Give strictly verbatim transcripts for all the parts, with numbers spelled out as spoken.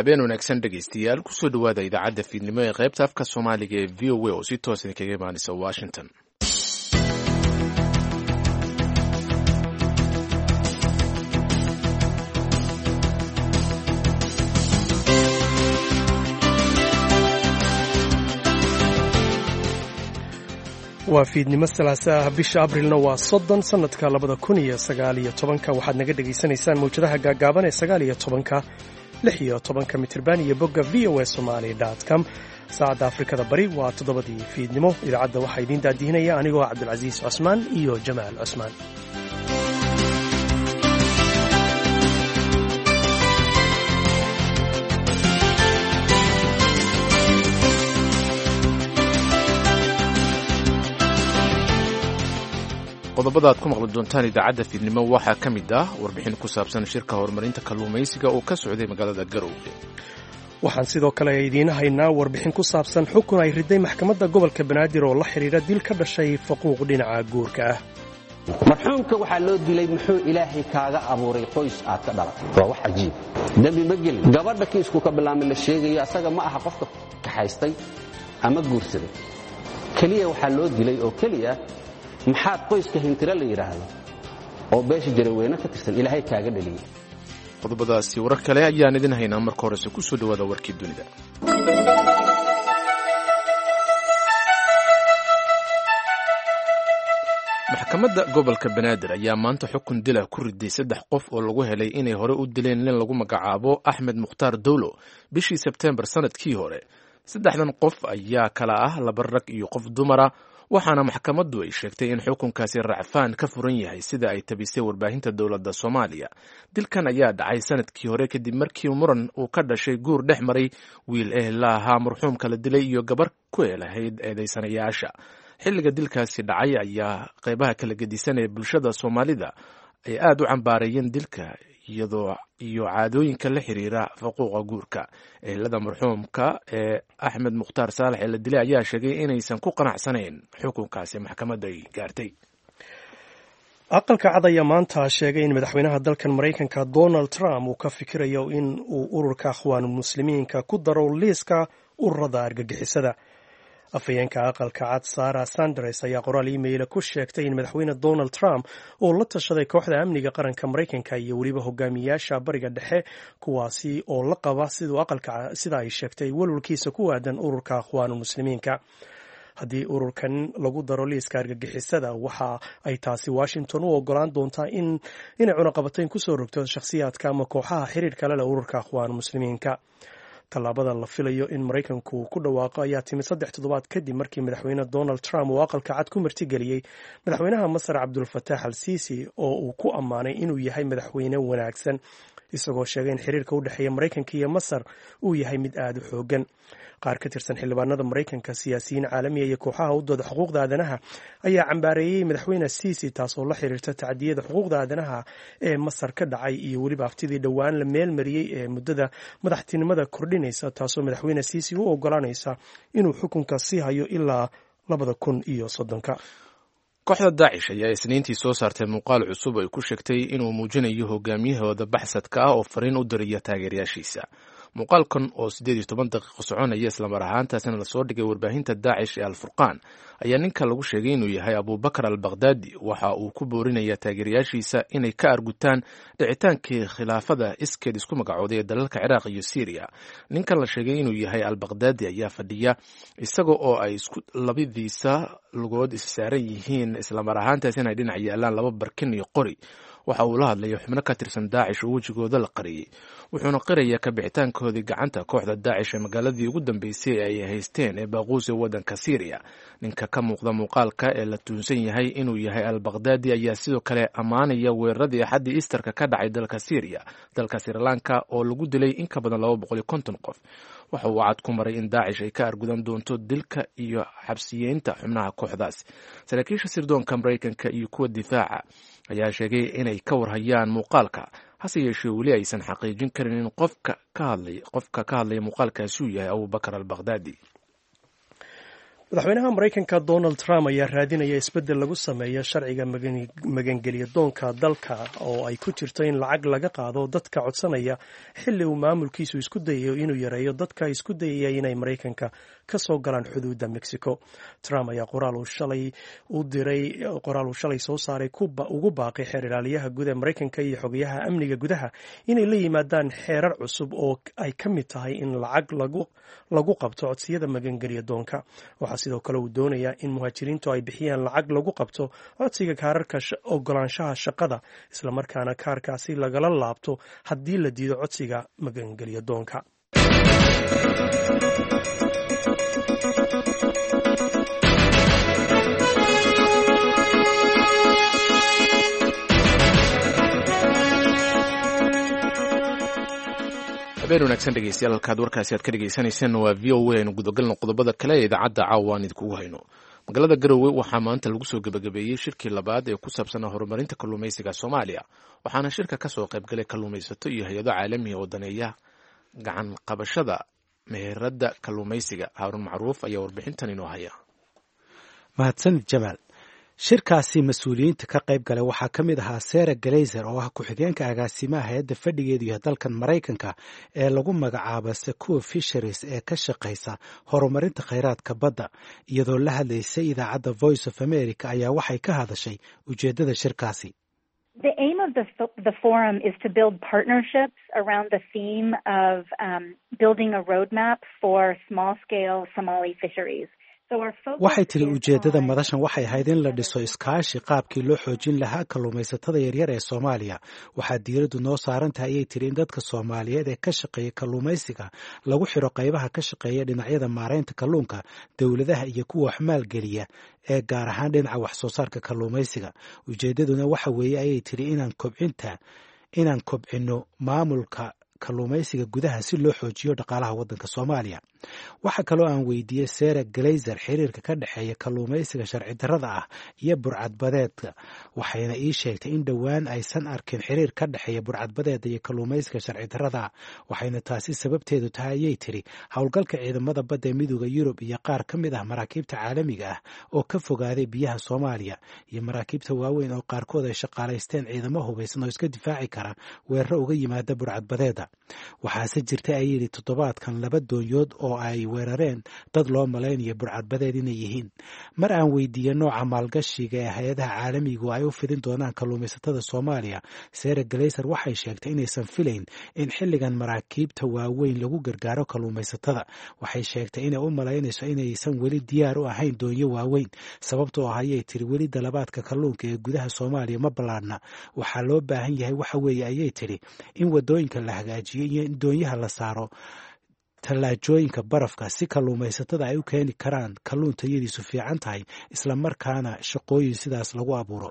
habeen wanaagsan dhegaystayaal kusoo dhawaada idaacadda fiidnimo ee qaybta afka soomaaliga ee v o a oo si toos idinkaga imaanaysa washington. waa fiidnimo salaasa ah bisha abrilna waa soddon sannadka labada kun iyo sagaal iyo tobanka waxaad naga dhegaysanaysaan mawjadaha gaagaaban ee sagaal iyo tobanka lix iyo tobanka mitirban iyo bogga v o a somali dot com saacadda afrikada bari waa toddobadii fiidnimo idaacadda waxaa idiin daadihinaya anigoo cabdulcasiis cusmaan iyo jamaal cusmaan. qodobada aad ku maqli doontaan idaacadda fiidnimo waxaa ka mid ah warbixin ku saabsan shirka horumarinta kalluumaysiga oo ka socday magaalada Garowe. waxaan sidoo kale idiin haynaa warbixin ku saabsan xukun ay riday maxkamadda gobolka Banaadir oo la xiriira dil ka dhashay faquuq dhinaca guurka ah. marxuumka waxaa loo dilay muxuu ilaahay kaaga abuuray qoys aad ka dhalatay waa wax cajiib dambi ma gelin gabadha kiisku ka bilaabmay la sheegayo asaga ma aha qofka kaxaystay ama guursaday kaliya waxaa loo dilay oo kaliya maxaad qoyska hintira la yiraahdo oo beesha jaraweyne ka tirsan ilaahay kaaga dhaliyay. qodobadaasi warar kale ayaan idin haynaa marka horese ku soo dhawaada warkii dunida. maxkamadda gobolka Banaadir ayaa maanta xukun dila ku riday saddex qof oo lagu helay inay hore u dileen nin lagu magacaabo Axmed Mukhtaar Dawlo bishii Sebtembar sanadkii hore. saddexdan qof ayaa kala ah laba rag iyo qof dumara waxaana maxkamaddu ay sheegtay in xukunkaasi racfaan ka furan yahay sida ay tabisay warbaahinta dowladda Soomaaliya. dilkan ayaa dhacay sanadkii hore kadib markii muran uu ka dhashay guur dhex maray wiil ehelaa ahaa marxuumka la dilay iyo gabar ku eelahayd eedaysanayaasha. xilliga dilkaasi dhacay ayaa qaybaha kala gedisan ee bulshada Soomaalida ay aad u cambaareeyeen dilka iyadoo iyo caadooyinka la xiriira faquuqa guurka. ehelada marxuumka ee Axmed Mukhtaar Saalax ee la dilay ayaa sheegay inaysan ku qanacsanayn xukunkaasi maxkamadda ay gaartay. aqalka cad ayaa maanta sheegay in madaxweynaha dalkan Mareykanka Donald Trump uu ka fikirayo in uu ururka Akhwaanul Muslimiinka ku daro liiska ururada argagixisada. afhayeenka aqalka cad Sarah Sanders ayaa qoraal email ku sheegtay in madaxweyne Donald Trump uu la tashaday kooxda amniga qaranka Mareykanka iyo waliba hogaamiyaasha bariga dhexe kuwaasi oo la qaba sidoo aqalka sida ay sheegtay walwalkiisa ku aadan ururka Akhwaanul Muslimiinka. haddii ururkan lagu daro liiska argagixisada waxa ay taasi Washington u ogolaan doontaa in inay cunaqabatayn ku soo rogto shakhsiyaadka ama kooxaha xiriirka la leh ururka Akhwaanul Muslimiinka. tallaabada la filayo in Mareykanku ku dhawaaqo ayaa timid saddex toddobaad kadib markii madaxweyne Donald Trump uu aqalka cad ku martigeliyey madaxweynaha Masar Abdul Fattah al-Sisi oo uu ku ammaanay inuu yahay madaxweyne wanaagsan isagoo sheegay in xiriirka u dhexeeya Mareykanka iyo Masar uu yahay mid aad u xoogan. qaar ka tirsan xildhibaanada Mareykanka, siyaasiyiin caalami iyo kooxaha u dooda xuquuqda aadanaha ayaa cambaareeyay madaxweyne Sisi taasoo la xiriirta tacdiyada xuquuqda aadanaha ee Masar ka dhacay iyo weliba aftidii dhowaan la meel mariyey ee muddada madaxtinimada kordhinaysa taasoo madaxweyne Sisi u ogolaanaysa inuu xukunka sii hayo ilaa labada kun iyo soddonka. kooxda Daacish ayaa isniintii soo saartay muuqaal cusub ay ku sheegtay inuu muujinayo hogaamiyahooda baxsadka ah oo fariin u diraya taageerayaashiisa. muuqaalkan oo siddeed iyo toban daqiiqo soconaya isla mar ahaantaasina lasoo dhigay warbaahinta Daacish ee Al-Furqaan ayaa ninka lagu sheegay inuu yahay Abubakar al-Baghdadi waxa uu ku boorinayaa taageerayaashiisa inay ka argutaan dhicitaankii khilaafada iskeed isku magacooday ee dalalka Ciraaq iyo Syria. ninkan la sheegay inuu yahay al-Baghdadi ayaa fadhiya isaga oo ay isku labadiisa lugood is saaran yihiin isla mar ahaantaasina ay dhinac yaalaan laba barkin iyo qori. waxa uu la hadlay xubno ka tirsan Daacish oo wajigooda la qariyay wuxuuna qiraya ka bixitaankoodii gacanta kooxda Daacish ee magaaladii ugu dambeysay ay haysteen ee Baaquus ee wadanka Syria. ninka ka muuqda muuqaalka ee la tuunsan yahay inuu yahay al-Baghdadi ayaa sidoo kale ammaanaya weeraradii axadii Easter-ka ka dhacay dalka Syria dalka Sri Lanka oo lagu dilay in ka badan laba boqol iyo konton qof. waxa uu cad ku maray in Daacish ay ka argudan doonto dilka iyo xabsiyeynta xubnaha kooxdaas. saraakiisha sirdoonka Mareykanka iyo kuwa difaaca ayaa sheegay inay ka warhayaan muuqaalka hase yeeshee weli aysan xaqiijin karin in qofka ka hadlay qofka ka hadlaya muuqaalkaasi uu yahay Abubakar al-Baghdadi. madaxweynaha maraykanka donald trump ayaa raadinaya isbeddel lagu sameeyo sharciga magangelya doonka dalka oo ay ku jirto in lacag laga qaado dadka codsanaya xilli uu maamulkiisu isku dayayo inuu yareeyo dadka isku dayaya inay maraykanka ka soo galaan xuduudda mexico. Trump ayaa qoraal uu shalay u diray qoraal uu shalay soo saaray ugu baaqay xeer ilaaliyaha guud ee maraykanka iyo xogayaha amniga gudaha inay la yimaadaan xeerar cusub oo ay ka mid tahay in lacag lagu lagu qabto codsiyada magangelya doonka. Waxaa sidoo kale uu doonayaa in muhaajiriintu ay bixiyaan lacag lagu qabto codsiga kaararka ogolaanshaha shaqada, islamarkaana kaarkaasi lagala laabto haddii la diido codsiga magangelya doonka. habeen wanaagsan dhegeystayaal, halkaad warkaasi aad ka dhegeysaneyseen waa v o a. aynu gudagalno qodobada kale ee idaacadda caawa aan idinkugu hayno. magaalada garowe waxaa maanta lagu soo gebagabeeyey shirkii labaad ee ku saabsanaa horumarinta kalluumaysiga soomaaliya, waxaana shirka ka soo qayb galay kalluumaysato iyo hay-ado caalamiga oo daneeya gacan qabashada meherada kalluumaysiga. haarun macruuf ayaa warbixintan inoo haya. mahadsanid jamaal. shirkaasi mas-uuliyiinta ka qayb galay waxaa ka mid ahaa Sarah Glazer oo ah ku-xigeenka agaasimaha hay-adda fadhigeedu yahay dalkan Maraykanka ee lagu magacaabo Sequoia Fisheries ee ka shaqaysa horumarinta kheyraadka badda. iyadoo la hadlaysay idaacadda Voice of America ayaa waxay ka hadashay ujeedada shirkaasi. The aim of the, the forum is to build partnerships around the theme of um, building a roadmap for small-scale Somali fisheries. waxay tiri ujeeddada madashan waxay ahayd in la dhiso iskaashi qaabkii loo xoojin lahaa kalluumaysatada yaryar ee Soomaaliya. waxaa diiraddu noo saaran tahay ayay tiri in dadka Soomaaliyeed ee ka shaqeeya kalluumaysiga lagu xiro qaybaha ka shaqeeya dhinacyada maareynta kalluunka, dowladaha iyo kuwa wax maalgeliya ee gaar ahaan dhinaca wax soo saarka kalluumaysiga. ujeeddaduna waxa weeye ayay tiri inaan kobcinta inaan kobcino maamulka kalluumaysiga gudaha si loo xoojiyo dhaqaalaha waddanka Soomaaliya. waxa kaloo aan weydiiyey Sarah Glazer xiriirka ka dhexeeya kalluumaysiga sharci darrada ah iyo burcadbadeedka, waxayna ii sheegtay in dhowaan aysan arkin xiriir ka dhexeeya burcadbadeeda iyo kalluumaysiga sharci darrada ah, waxayna taasi sababteedu tahay ayay tiri howlgalka ciidamada badda ee midowda Yurub iyo qaar ka mid ah maraakiibta caalamiga ah oo ka fogaaday biyaha Soomaaliya, iyo maraakiibta waaweyn oo qaarkood ay shaqaalaysteen ciidamo hubaysan oo iska difaaci kara weeraro uga yimaada burcadbadeeda. waxaase jirtay ayay yidhi toddobaadkan laba doonyood oo ay weerareen dad loo malaynayo burcadbadeed inay yihiin. mar aan weydiiyey nooca maalgashiga ee hay-adaha caalamigu ay u fidin doonaan kalluumaysatada Soomaaliya, Sarah Glazer waxay sheegtay inaysan filayn in xilligan maraakiibta waaweyn lagu gargaaro kalluumaysatada. waxay sheegtay inay u malaynayso inaysan weli diyaar u ahayn doonyo waaweyn, sababtoo ah ayay tiri weli dalabaadka kalluunka ee gudaha Soomaaliya ma ballaadhna. waxaa loo baahan yahay waxa weeye ayay tiri in wadooyinka la hagaajiyo iyo in doonyaha la saaro tallaajooyinka barafka si kalluumaysatada ay u keeni karaan kalluun tayadiisu fiican tahay, isla markaana shaqooyin sidaas lagu abuuro.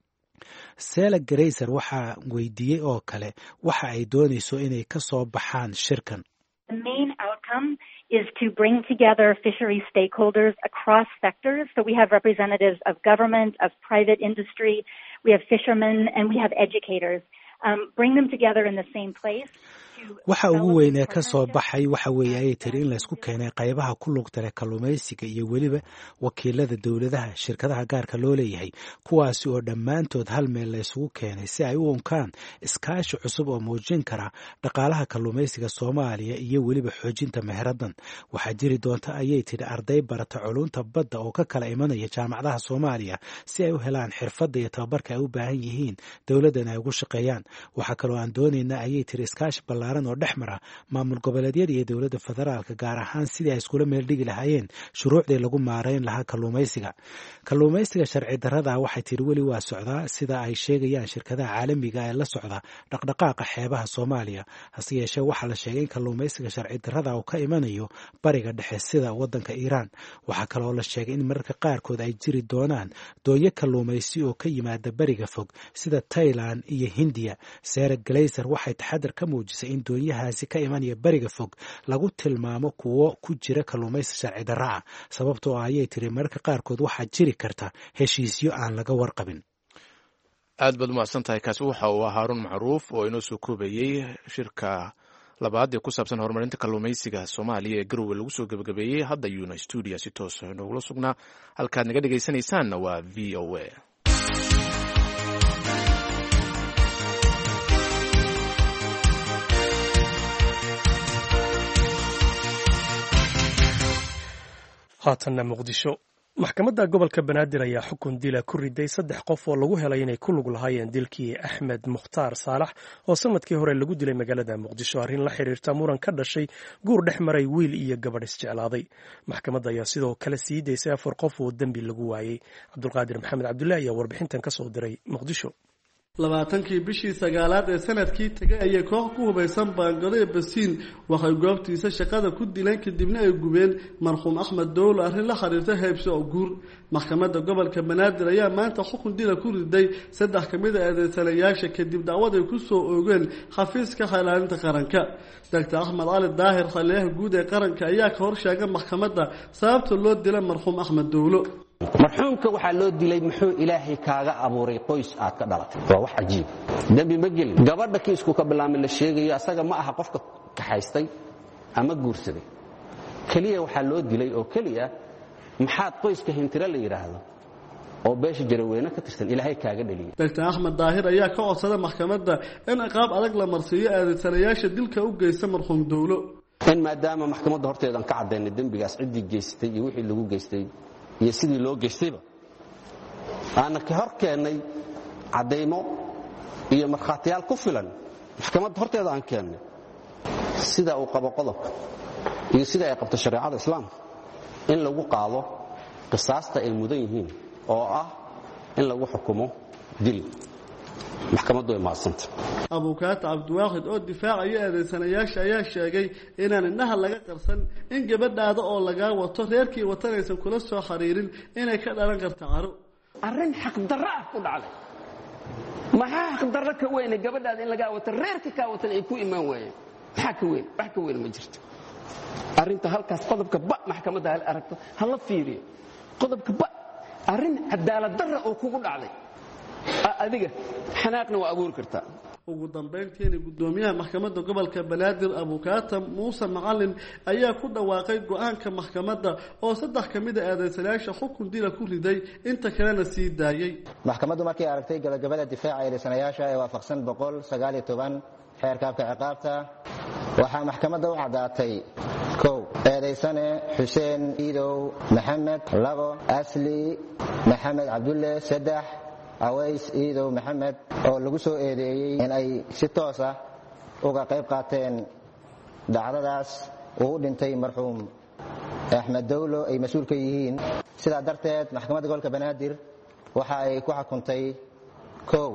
Sarah Glazer waxaa weydiiyey oo kale waxa ay doonayso inay ka soo baxaan shirkan. The main outcome is to bring together fishery stakeholders across sectors. So we have representatives of government, of private industry, we have fishermen, and we have educators. Um, bring them together in the same place. waxa ugu weyn ee ka soo baxay waxa weeye ayay tiri in laysku keenay qaybaha ku lugta leh kalluumaysiga iyo weliba wakiilada dowladaha, shirkadaha gaarka loo leeyahay, kuwaasi oo dhammaantood hal meel laysugu keenay si ay u unkaan iskaashi cusub oo muujin kara dhaqaalaha kalluumaysiga Soomaaliya iyo weliba xoojinta meheradan. waxaa jiri doonta ayay tiri arday barata culunta badda oo ka kala imanaya jaamacadaha Soomaaliya si ay u helaan xirfadda iyo tababarka ay u baahan yihiin dowladdan ay ugu shaqeeyaan. waxaa kaloo aan doonaynaa ayay tiri iskaashi ballaaran oo dhex mara maamul goboleedyada iyo dowladda federaalka, gaar ahaan sidii ay iskula meel dhigi lahaayeen shuruucdii lagu maareyn lahaa kalluumaysiga. kalluumaysiga sharci darrada waxay tiri weli waa socdaa sida ay sheegayaan shirkadaha caalamiga ee la socda dhaqdhaqaaqa xeebaha Soomaaliya. hase yeeshee waxaa la sheegay in kalluumaysiga sharci darrada uu ka imanayo bariga dhexe sida waddanka Iiraan. waxaa kaloo la sheegay in mararka qaarkood ay jiri doonaan doonyo kalluumaysi oo ka yimaada bariga fog sida Thailand iyo Hindiya. Sarah Glazer waxay taxadar ka muujisay in doonyahaasi ka imanaya bariga fog lagu tilmaamo kuwo ku jira kalluumaysi sharci darro ah, sababtoo ah ayay tiri mararka qaarkood waxaa jiri karta heshiisyo aan laga warqabin. aad baad umahadsan tahay. kaasi waxa uu ahaa haarun macruuf oo inoo soo koobayey shirka labaad ee ku saabsan horumarinta kalluumaysiga soomaaliya ee garowe lagu soo gebagabeeyey hadda yuuna stuudiya si toos noogula sugnaa halkaad naga dhegaysanaysaanna waa v o a. haatanna muqdisho maxkamadda gobolka banaadir ayaa xukun dila ku riday saddex qof oo lagu helay inay ku lug lahaayeen dilkii axmed mukhtaar saalax oo sanadkii hore lagu dilay magaalada muqdisho arrin la xiriirta muran ka dhashay guur dhex maray wiil iyo gabadh isjeclaaday. maxkamadda ayaa sidoo kale sii daysay afar qof oo dembi lagu waayey. cabdulqaadir maxamed cabdulle ayaa warbixintan ka soo diray muqdisho. labaatankii bishii sagaalaad ee sanadkii tegay ayay koox ku hubaysan baangado ee basiin waxay goobtiisa shaqada ku dileen kadibna ay gubeen marxuum axmed dowlo arrin la xiriirta heybso oo guur. maxkamadda gobolka banaadir ayaa maanta xukun dila ku riday saddex ka mid a eedeysanayaasha kadib dacwad ay ku soo oogeen xafiiska xeelaalinta qaranka. doctor axmed cali daahir xaliyaha guud ee qaranka ayaa ka hor sheegay maxkamadda sababta loo dila marxuum axmed dowlo. marxuumka waxaa loo dilay muxuu ilaahay kaaga abuuray qoys aad ka dhalatay. waa wax cajiib. dembi ma gelin. gabadha kiisku ka bilaamay la sheegayo asaga ma aha qofka kaxaystay ama guursaday. keliya waxaa loo dilay oo keliya maxaad qoyska hintiro la yidhaahdo oo beesha jaraweyne ka tirsan ilaahay kaaga dhaliyay. doctor axmed daahir ayaa ka codsaday maxkamadda in ciqaab adag la marsiiyo eedeysanayaasha dilka u geysta marxuum dowlo. in maadaama maxkamadda horteedan ka caddaynay dembigaas ciddii geystay iyo wixii lagu geystay iyo sidii loo geystayba aana ka hor keennay caddaymo iyo markhaatiyaal ku filan maxkamadda horteeda aan keennay sida uu qabo qodobka iyo sida ay qabto shareecada islaamka in lagu qaado qisaasta ay mudan yihiin oo ah in lagu xukumo dil. maxkamaddu way maadsanta. abukaata cabdiwaaxid oo difaacaya eedeysanayaasha ayaa sheegay inaan indhaha laga qarsan in gabadhaada oo lagaa wato reerkii watanaysan kula soo xiriirin inay ka dhalan karta caro. arrin xaqdarro ah ku dhacday. maxaa xaqdarro ka weyne gabadhaada in lagaa wato reerka kaa watan ay ku imaan waayeen? maxaa ka weyn? wax ka weyn ma jirto. arrinta halkaas qodobka ba maxkamadda hal aragto hala fiiriyo. qodobka ba arrin cadaalad darro oo kugu dhacday adiga xanaaqna waa abuuri kartaa. ugu dambayntiina gudoomiyaha maxkamadda gobolka banaadir abukaata muuse macalin ayaa ku dhawaaqay go'aanka maxkamadda oo saddex ka mid a eedeysanayaasha xukun dila ku riday inta kalena sii daayey. maxkamaddu markay aragtay gabagabada difaaca eedeysanayaasha ee waafaqsan boqol sagaal iyo toban xeerka habka ciqaabta waxaa maxkamadda u caddaatay kow eedeysane xuseen iidow maxamed labo asli maxamed cabdulle saddex aways iidow maxamed oo lagu soo eedeeyey in ay si toos ah uga qayb qaateen dhacdadaas uu u dhintay marxuum axmed dowlo ay mas-uul ka yihiin. sidaa darteed maxkamadda gobolka banaadir waxa ay ku xukuntay kow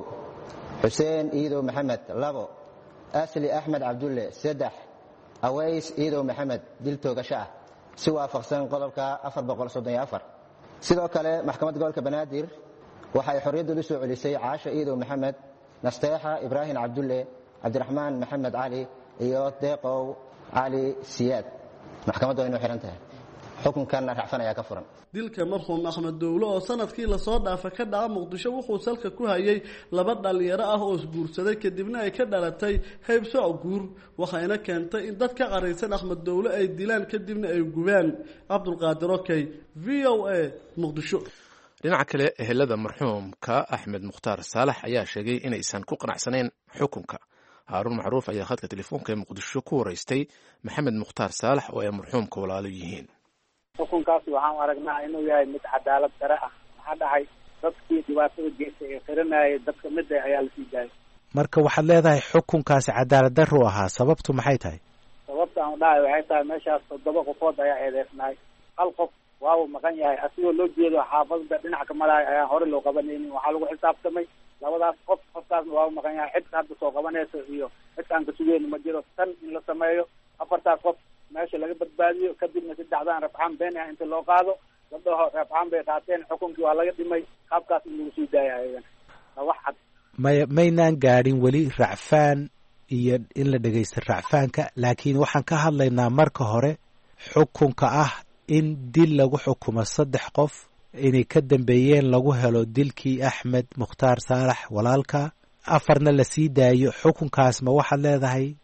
xuseen iidow maxamed labo asli axmed cabdulle saddex aways iidow maxamed dil toogasho ah si waafaqsan qodobka afar boqol soddon iyo afar. sidoo kale maxkamadda gobolka banaadir waxay xorriyadda u soo celisay caasha iidow maxamed nasteexa ibraahim cabdulle cabdiraxmaan maxamed cali iyo deeqow cali siyaad. maxkamaddu way inuu xihan tahay. xukunkanna racfan ayaa ka furan. dilka marxuum axmed dowlo oo sanadkii lasoo dhaafa ka dhaca muqdisho wuxuu salka ku hayay laba dhallinyaro ah oo isguursaday kadibna ay ka dhalatay heybso guur waxayna keentay in dad ka qaraysan axmed dowlo ay dilaan kadibna ay gubaan. cabdulqaadir okey v o a muqdisho. dhinaca kale ehelada marxuumka axmed mukhtaar saalax ayaa sheegay inaysan ku qanacsanayn xukunka. haaruun macruuf ayaa khadka telefoonka ee muqdisho ku waraystay maxamed mukhtaar saalax oo ay marxuumka walaalo yihiin. xukunkaasi waxaan aragnaa inuu yahay mid cadaalad dare ah. maxaa dhahay dadkii dhibaatada geystay ee xiranayay dadka mid ayaa la sii daayay. marka waxaad leedahay xukunkaasi cadaalad darru ahaa. sababtu maxay tahay? sababta aan dhahay waxay tahay meeshaas toddoba qofood ayaa eedeysnaay. hal qof waabu maqan yahay asigoo loo jeedo xaafadda dhinac ka malaay ayaan hore loo qabanaynin. waxaa lagu xisaabtamay labadaas qof qofkaasna waabu maqan yahay. cidka hadda soo qabanayso iyo cidkaan ka sugeyni ma jiro. tan in la sameeyo afartaas qof meesha laga badbaadiyo kadibna saddexdaan rafcaan been ah inta loo qaado la dhaho rafcaan bay qaateen xukunkii waa laga dhimay qaabkaas in lagu sii daaya ayagan waa wax cad. may maynaan gaadhin weli racfaan iyo in la dhegaysta racfaanka laakiin waxaan ka hadlaynaa marka hore xukunka ah in dil lagu xukumo saddex qof inay ka dambeeyeen lagu helo dilkii axmed mukhtaar saalax walaalka afarna la sii daayo. xukunkaas ma waxaad leedahay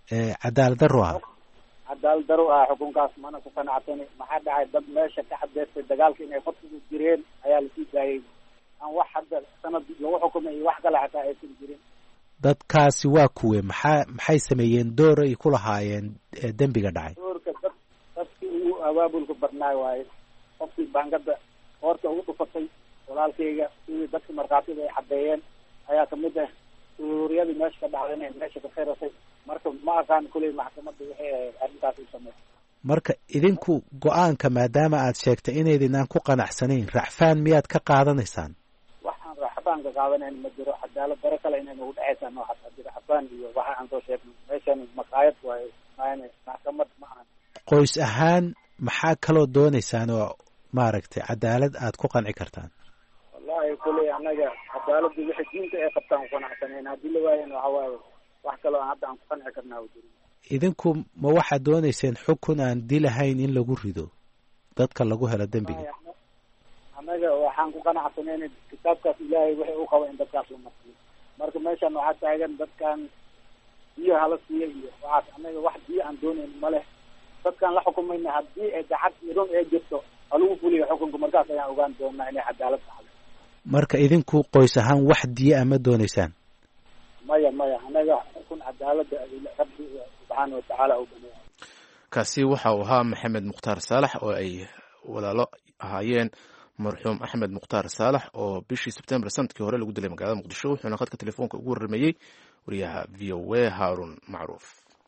cadaalad daro ah cadaalad daro ah xukunkaas mana ku qanacsan maxaa dhacay dad meesha ka cadeystay dagaalka inay qodsigu jireen ayaa la sii daayay aan wax hadda sanad lagu xukumay iyo wax kale xataa aysan jirin dadkaasi waa kuwe maxaa maxay sameeyeen door ay ku lahaayeen dembiga dhacay doorka dad dadkii ugu abaabulka badnaay waaye qofkii baangada horta ugu dhufatay walaalkayga sidii dadka markhaatida ay cadeeyeen ayaa kamid ah suuriyadii meesha ka dhacday inay meesha ka khirasay marka ma aqaan kuley maxkamadda waxay ahayd arrintaas u sameysay marka idinku go-aanka maadaama aad sheegtay inaydinaan ku qanacsanayn racfaan miyaad ka qaadanaysaan waxaan racfaan ka qaadanayn ma jiro cadaalad daro kale inay nagu dhexaysaan noocaas hadii racfaan iyo waxa aan soo sheegnay meeshan maqaayad waaye maana maxkamad ma ahan qoys ahaan maxaa kaloo doonaysaan oo maaragtay cadaalad aad ku qanci kartaan wallahi kuley anaga cadaaladda wixii diinta ay qabtaan ku qanacsanayn haddii la waayana waxa waaye wax kaloo hadda aan ku qanci karnaa u jirin idinku ma waxaad doonayseen xukun aan dilahayn in lagu rido dadka lagu helo dembiga annaga waxaan ku qanacsanayn kitaabkaas ilaahay wixii u qaba in dadkaas la marsiyo marka meeshan waxaa taagan dadkan biyo hala siiya iyo waxaas annaga wax biyo aan doonayn ma leh dadkaan la xukumayna haddii ay gacad idon ee jirto halagu fuliyo xukunka markaas ayaan ogaan doonaa inay cadaalad tahay marka idinku qoys ahaan wax diya ama doonaysaan maya maya anaga xukun cadaalada rabbi subxaana watacaala u baneeya kaasi waxa uu ahaa maxamed mukhtaar saalax oo ay walaalo ahaayeen marxuum axmed mukhtaar saalax oo bishii sebtembar sanadkii hore lagu dilay magaalada muqdisho wuxuuna khadka telefoonka ugu warrameeyey wariyaha v o a haarun macruuf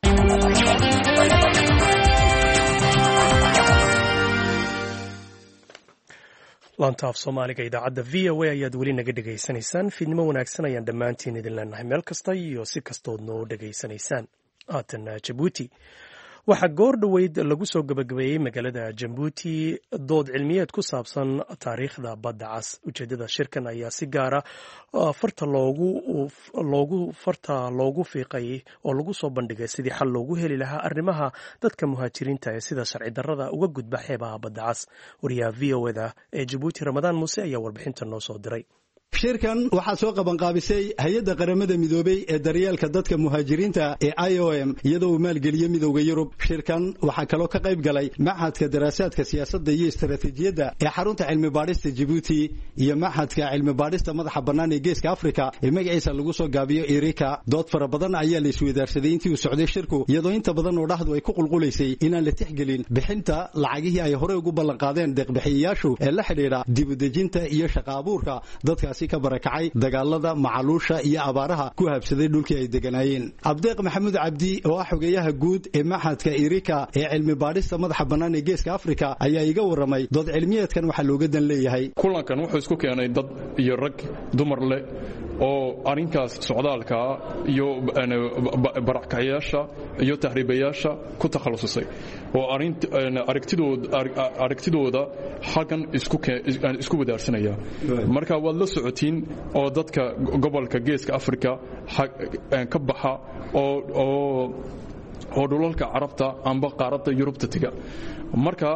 laanta af soomaaliga idaacadda v o a ayaad weli naga dhegaysanaysaan fiidnimo wanaagsan ayaan dhammaantiin idin leenahay meel kasta iyo si kastood noo dhegaysanaysaan haatana jabuuti waxaa goor dhoweyd lagu soo gabagabeeyey magaalada jabuuti dood cilmiyeed ku saabsan taariikhda badda cas ujeedada shirkan ayaa si gaara farta loogu farta loogu fiiqay oo lagu soo bandhigay sidii xal loogu heli lahaa arrimaha dadka muhaajiriinta ee sida sharci darrada uga gudba xeebaha badda cas wariyaha v o da ee jabuuti ramadaan muuse ayaa warbixinta noo soo diray shirkan waxaa soo qabanqaabisay hay-adda qaramada midoobey ee daryeelka dadka muhaajiriinta ee i o m iyadoo uu maalgeliyey midowda yurub shirkan waxaa kaloo ka qayb galay maxadka daraasaadka siyaasadda iyo istaraatiijiyadda ee xarunta cilmi baadhista jibuuti iyo maxadka cilmi baadhista madaxa bannaan ee geeska afrika ee magaciisa lagu soo gaabiyo irika dood fara badan ayaa la isweydaarsaday intii uu socday shirku iyadoo inta badan oo dhahdu ay ku qulqulaysay inaan la tixgelin bixinta lacagihii ay horey ugu ballanqaadeen deeqbixiyayaashu ee la xidhiidha dibudejinta iyo shaqa abuurka dadkaasi ka barakacay dagaalada macaluusha iyo abaaraha ku habsaday dhulkii ay deganaayeen abdeeq maxamuud cabdi oo ah xogeeyaha guud ee maxadka irika ee cilmi baadhista madaxa bannaan ee geeska afrika ayaa iga warramay dood cilmiyeedkan waxaa looga dan leeyahay kulankan wuxuu isku keenay dad iyo rag dumar leh oo arrinkaas socdaalka iyo barakacyaasha iyo tahriibayaasha ku takhalususay oo aragtidooda xaggan isku wadaarsanaya marka waad la socotiin oo dadka gobolka geeska afrika ka baxa oo dhulalka carabta amba qaaradda yurubta tega marka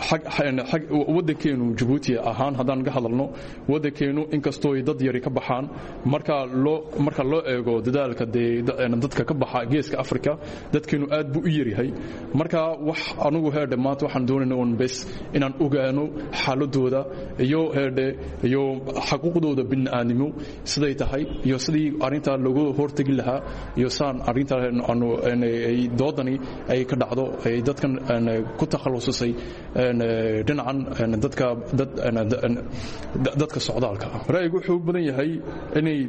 waddankeenu jabuuti ahaan haddaan ka hadalno waddankeenu inkastoo dad yari ka baxaan marka loo eego dadaalka dadka ka baxa geeska afrika dadkeenu aad buu u yaryahay marka wax anugu heerdhe maanta waxaan doonayna un bes inaan ogaano xaaladooda iyo heerdhe iyo xaquuqdooda bini'aadnimo siday tahay iyo sidii arrintaa loogu hortegi lahaa iyo saan arrintaa doodani ay ka dhacdo ay dadkan ku takhalususay dhinacan dadka dadka socdaalka ah ra'yigu wuxuu u badan yahay inay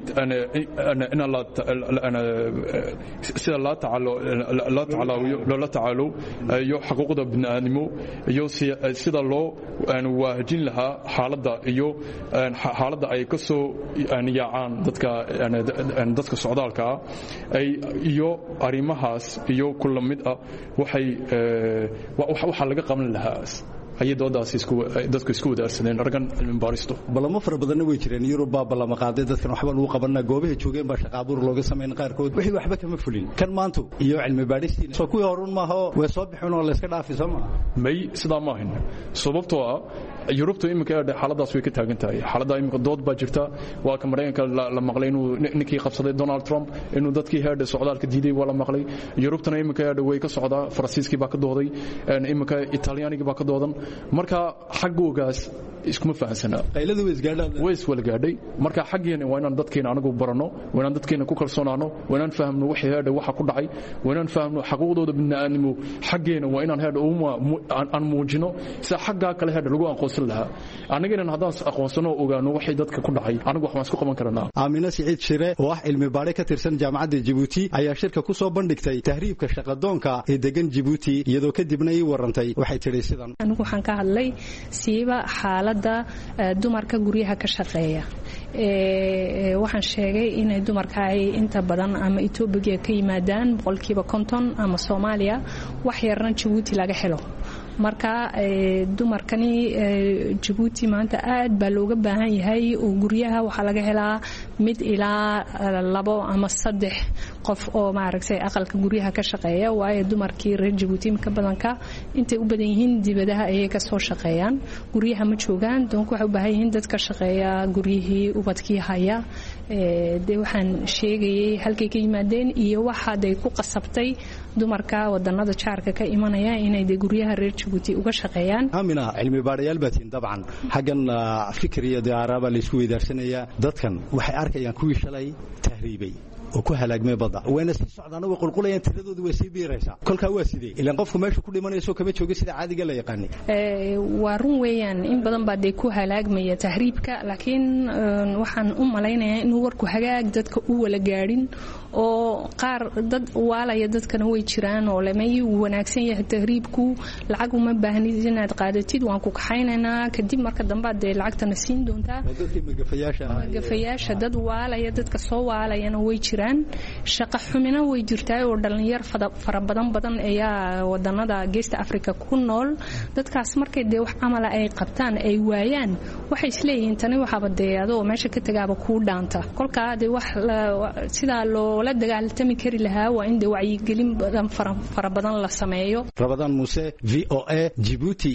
sida la tacaalooyo loola tacaalo iyo xuquuqda bini'aadnimo iyo sida loo waahajin lahaa xaaladda iyo xaaladda ay ka soo yaacaan dadka dadka socdaalka ah iyo arrimahaas iyo kula mid ah waxay waxaa laga qaban lahaa ayay doodaasi isku dadku isku wadaarsadeen argan cilmi baaristo balamo fara badan way jireen Yurub baa balama qaaday dadkan waxba lagu qabanaa goobaha joogeen ba shaqo abuur looga sameeyay qaarkood wixii waxba kama fulin kan maanta iyo cilmi baaristiina soo kuwii horun ma aha way soo bixin oo la iska dhaafay Soomaa may sidaa ma ahin sababtoo ah Yurubta imika xaaladaas way ka taagan tahay xaalada imika dood baa jirta waa ka Mareykanka la maqlay inuu ninkii qabsaday Donald Trump inuu dadkii heer socdaalka diiday waa la maqlay Yurubtana imika way ka socdaa Faransiiskii baa ka dooday imika Talyaanigii baa ka doodan marka xaqoogaas iskuma fahansana qayladu way isgaadhay way iswala gaadhay marka xaqeena waa inaan dadkeena anagu barano waa inaan dadkeena ku kalsoonaano waa inaan fahamno wixii heer waxa ku dhacay waa inaan fahamno xaqooda bini'aadamnimo xaqeena waa inaan heer uma aan muujino si xaqaa kale heer lagu aqoonsan lahaa anagana haddaan aqoonsano ogaano wixii dadka ku dhacay anagu wax ma isku qaban karnaa Aamina Saciid Shire oo ah cilmi baare ka tirsan jaamacadda Djibouti ayaa shirka ku soo bandhigtay tahriibka shaqadoonka ee degan Djibouti iyadoo kadibna ay warantay waxay tiri sidan anigu waxaan ka hadlay siiba xaaladda dumarka guryaha ka shaqeeya ee waxaan sheegay in dumarka ay inta badan ama Itoobiya ka yimaadaan boqolkiiba konton ama Soomaaliya wax yarna Djibouti laga helo marka dumarkani Djibouti maanta aad baa looga baahan yahay oo guryaha waxa laga helaa mid ilaa labo ama saddex qof oo maaragtay aqalka guryaha ka shaqeeya waayo dumarkii reer Djibouti ka badanka intay u badan yihiin dibadaha ay ka soo shaqeeyaan guryaha ma joogaan doonku waxa u baahan yihiin dadka shaqeeya guryihii ubadkii haya ee de waxaan sheegayay halkay ka yimaadeen iyo waxa ay ku qasabtay dumarka wadanada jaarka ka imanaya inay de guryaha reer Djibouti uga shaqeeyaan Amina cilmi baarayaal baatiin dabcan xagan fikriya diyaaraba la isku weydaarsanaya dadkan waxay arkayaan kuwii shalay tahriibay oo ku halaagmay badda weena si socdaan oo qulqulayaan tiradoodu way sii biiraysaa kolka waa sidee ilaan qofku meesha ku dhimanayso kama joogo sida caadiga la yaqaan ee waa run weeyaan in badan baa day ku halaagmaya tahriibka laakiin waxaan u maleynayaa in warku hagaag dadka u wala gaadhin oo qaar dad waalaya dadkana way jiraan oo lamay wanaagsan yahay tahriibku lacag uma baahnid inaad qaadatid waan ku kaxaynaynaa kadib marka dambe ay lacagtana siin doontaa dadkii magafayaasha magafayaasha dad waalaya dadka soo waalayana way jiraan shaqo xumina way jirtaa oo dhalinyar fara badan badan ayaa wadanada Geesta Afrika ku nool dadkaas markay de wax amal ay qabtaan ay waayaan waxay isleeyihiin tani waxa badeeyado meesha ka tagaaba ku dhaanta kolka de wax sida loo la dagaaltami kari lahaa waa in de wacyi gelin badan fara badan la sameeyo Ramadan Muuse V O A Djibouti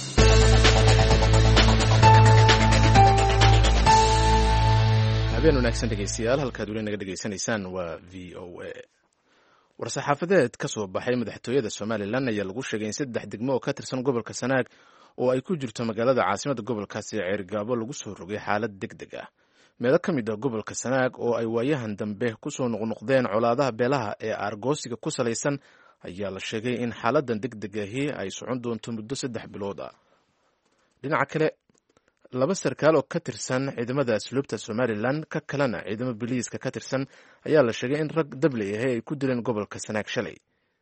habeen wanaagsan dhegeystayaal halkaad weli naga dhegeysanaysaan waa V O A war-saxaafadeed ka soo baxay madaxtooyada Somaliland ayaa lagu sheegay in saddex degmo oo ka tirsan gobolka Sanaag oo ay ku jirto magaalada caasimadda gobolkaasi Ceergaabo lagu soo rogay xaalad degdeg ah meelo ka mid ah gobolka Sanaag oo ay waayahan dambe ku soo noqnoqdeen colaadaha beelaha ee argoosiga ku salaysan ayaa la sheegay in xaaladan degdeg ahi ay socon doonto muddo saddex bilood ah dhinaca kale laba sarkaal oo ka tirsan ciidamada asluubta Somaliland ka kalena ciidamo booliiska ka tirsan ayaa la sheegay in rag dable ah ay ku dileen gobolka Sanaag shalay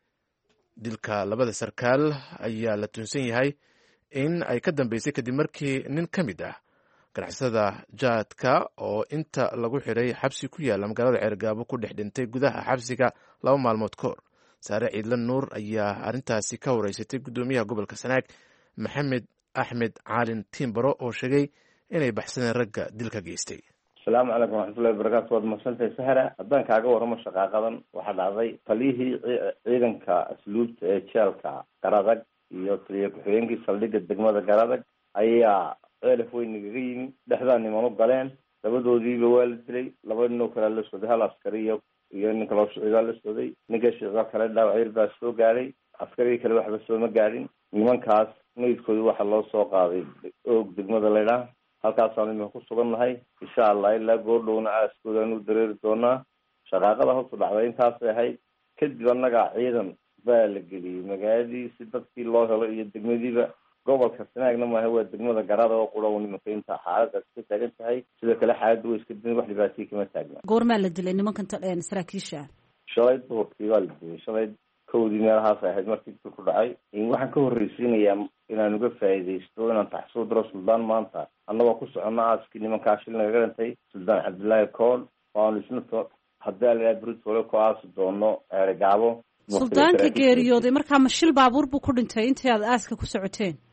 dilka labada sarkaal ayaa la tunsan yahay in ay ka dambeysay kadib markii nin ka mid ah ganacsada jaadka oo inta lagu xiray xabsi ku yaala magaalada Ceergaabo ku dhex dhintay gudaha xabsiga laba maalmood ka hor Saare Ciidlan Nuur ayaa arrintaasi ka wareysatay gudoomiyaha gobolka Sanaag Maxamed Axmed Caalin Timbaro oo sheegay inay baxsadeen ragga dilka geystay Assalaamu calaykum waraxmatullaahi wabarakaatuh wad mahadsantahay Sahara haddaan kaaga waramo shaqaaqadan waxa dhacday taliyihii ciidanka asluubta ee jeelka Garadag iyo taliye ku-xigeenkii saldhigga degmada Garadag ayaa ceelaf weyn igaga yimi dhexdaan niman u galeen labadoodiiba waa la dilay laba nin oo kale la socday hal askari iyo iyo nin kale oo socdaa la socday ninka shaqada kale dhaawac baa soo gaaray askari kale waxba soo ma gaarin nimankaas meydkooda waxa loo soo qaaday oog degmada leedaha halkaasaan imika ku sugannahay insha allah ilaa goordhowna aaskooda aanu dareeri doonaa shaqaaqada hoosu dhacday intaasay ahayd kadib annaga ciidan baa la geliyey magaaladii si dadkii loo helo iyo degmadiiba gobolka Sanaagna maaha waa degmada Garada oo qura nimanka inta xaaladaas ka taagan tahay sidoo kale xaaladu way iska diin wax dhibaato kama taagna goorma la dilay nimankan saraakiisha shalay duhurkii waa la dilay shalay kowdii meelahaas ahayd markii ku dhacay in waxaan ka horreysiinayaa inaan uga faa'iideysto inaan taxsuud diro suldaan maanta annagoo ku soconna aaskii nimankaa shil naga garantay suldaan Cabdullaahi Kool waanu isna haddii la Britoole ku aasi doono Ceergaabo suldaanka geeriyooday markaa ma shil baabuur buu ku dhintay intii aad aaska ku socoteen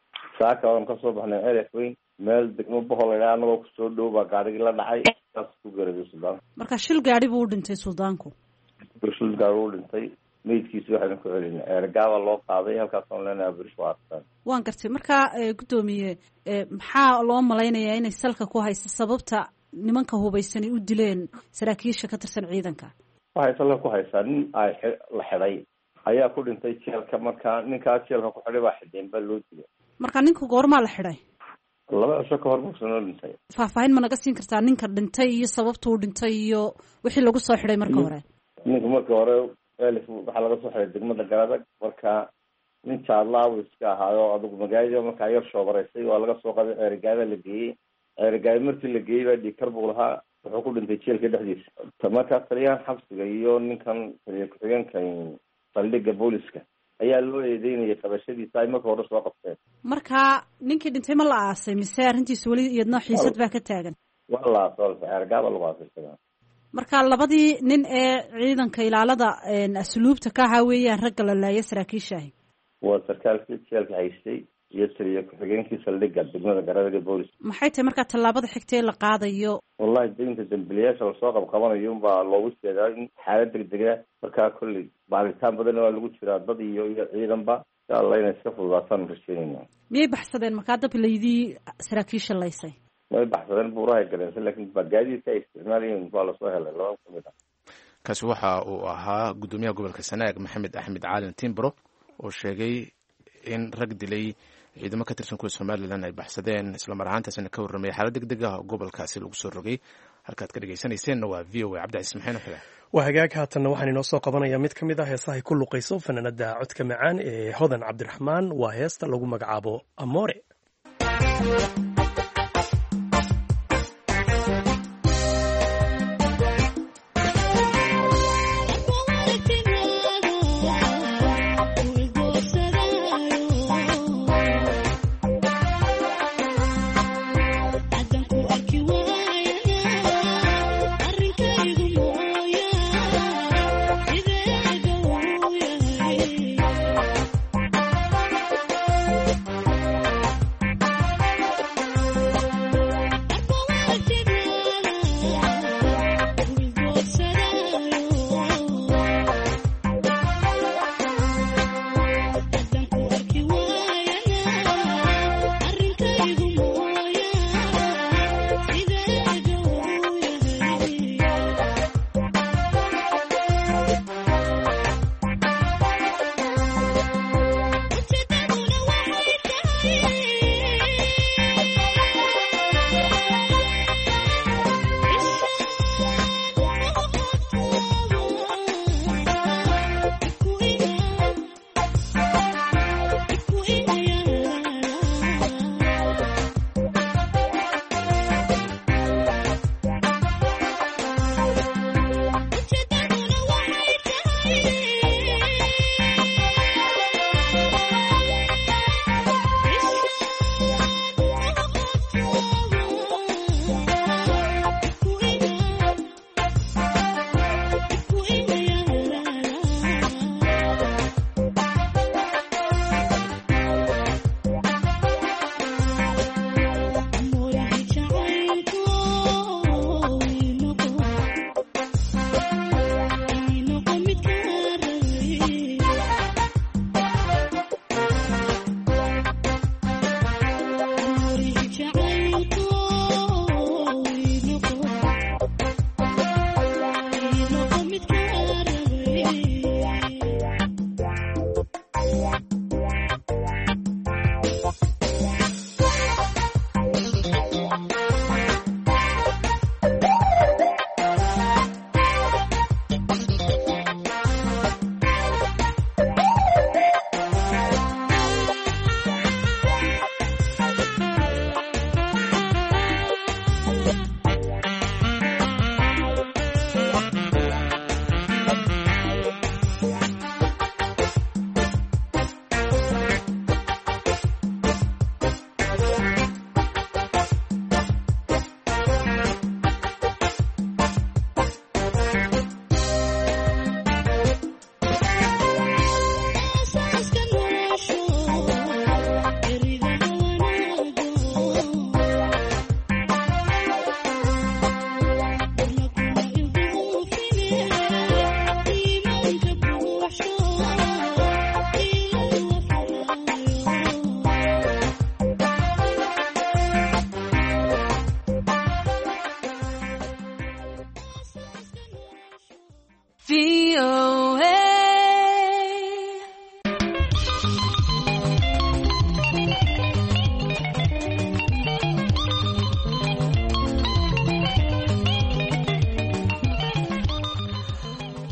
saaka aan ka soo baxnay eref weyn meel degmo bohol ilaa anagoo kusoo dhow baa gaarigii la dhacay saas ku garaday suldaanku marka shil gaari buu u dhintay suldaanku shil gaari u dhintay meydkiisi waxaynu ku celinay eergaaba loo qaaday halkaasaan leenahay birish waa arkaan waan gartay marka guddoomiye maxaa loo malaynayaa inay salka ku hayso sababta nimanka hubaysan ay u dileen saraakiisha ka tirsan ciidanka waxay salka ku haysaa nin ay la xidhay ayaa ku dhintay jeelka marka ninkaa jeelka ku xidhay baa xideen baa loo dilay marka ninka goormaa la xidhay laba cisho ka hor buusan loo dhintay faahfaahin ma naga siin kartaa ninka dhintay iyo sababtuu dhintay iyo wixii lagu soo xidhay marka hore ninka marka hore elif waxaa laga soo xidhay degmada garadag marka nin jaadlaabu iska ahaayo adigu magaalada markaa yar shoobaraysay waa laga soo qaday ceerigaada la geeyey ceerigaada markii la geeyey baa dhiikar buu lahaa wuxuu ku dhintay jeelka dhexdiisa markaa taliyahan xabsiga iyo ninkan taliya ku-xigeenka saldhigga booliska ayaa loo eedeynayay qabashadiisa ay marka hore soo qabteen marka ninkii dhintay ma la aasay mise arrintiisa weli iyadna xiisad baa ka taagan waa la aasay ceerigaada lagu aasay marka labadii nin ee ciidanka ilaalada asluubta ka ahaa weeyaan ragga la laaya saraakiishaahi waa sarkaalkii jeelka haystay iyo taliya ku-xigeenkii saldhigga degmada garadag ee booliska maxay tahay markaa tallaabada xigta ee la qaadayo wallahi deynta dambiilayaasha lasoo qabqabanayo unbaa loogu jeedaa in xaalad degdega markaa kolley baaritaan badan waa lagu jiraa dad iyo iyo ciidanba insha allah inay iska fududaataan rasheynayna miyay baxsadeen markaa dab laydii saraakiisha laysay way baxsadeen buurahay galeen laakiin gaadiidka ay isticmaalayeen waa lasoo helay laba kamid ah kaasi waxa uu ahaa guddoomiyaha gobolka sanaag maxamed axmed caalin timbro oo sheegay in rag dilay ciidamo ka tirsan kuwa somalilan ay baxsadeen islamar ahaantaasina ka warramaya xaalad deg deg ah oo gobolkaasi lagu soo rogay halkaad ka dhegaysanayseena waa v o a cabdicasiis maxayn xule waa hagaag haatanna waxaan inoo soo qabanaya mid ka mid ah heesahay ku luqayso fanaanada codka macaan ee hodan cabdiraxmaan waa heesta lagu magacaabo amoore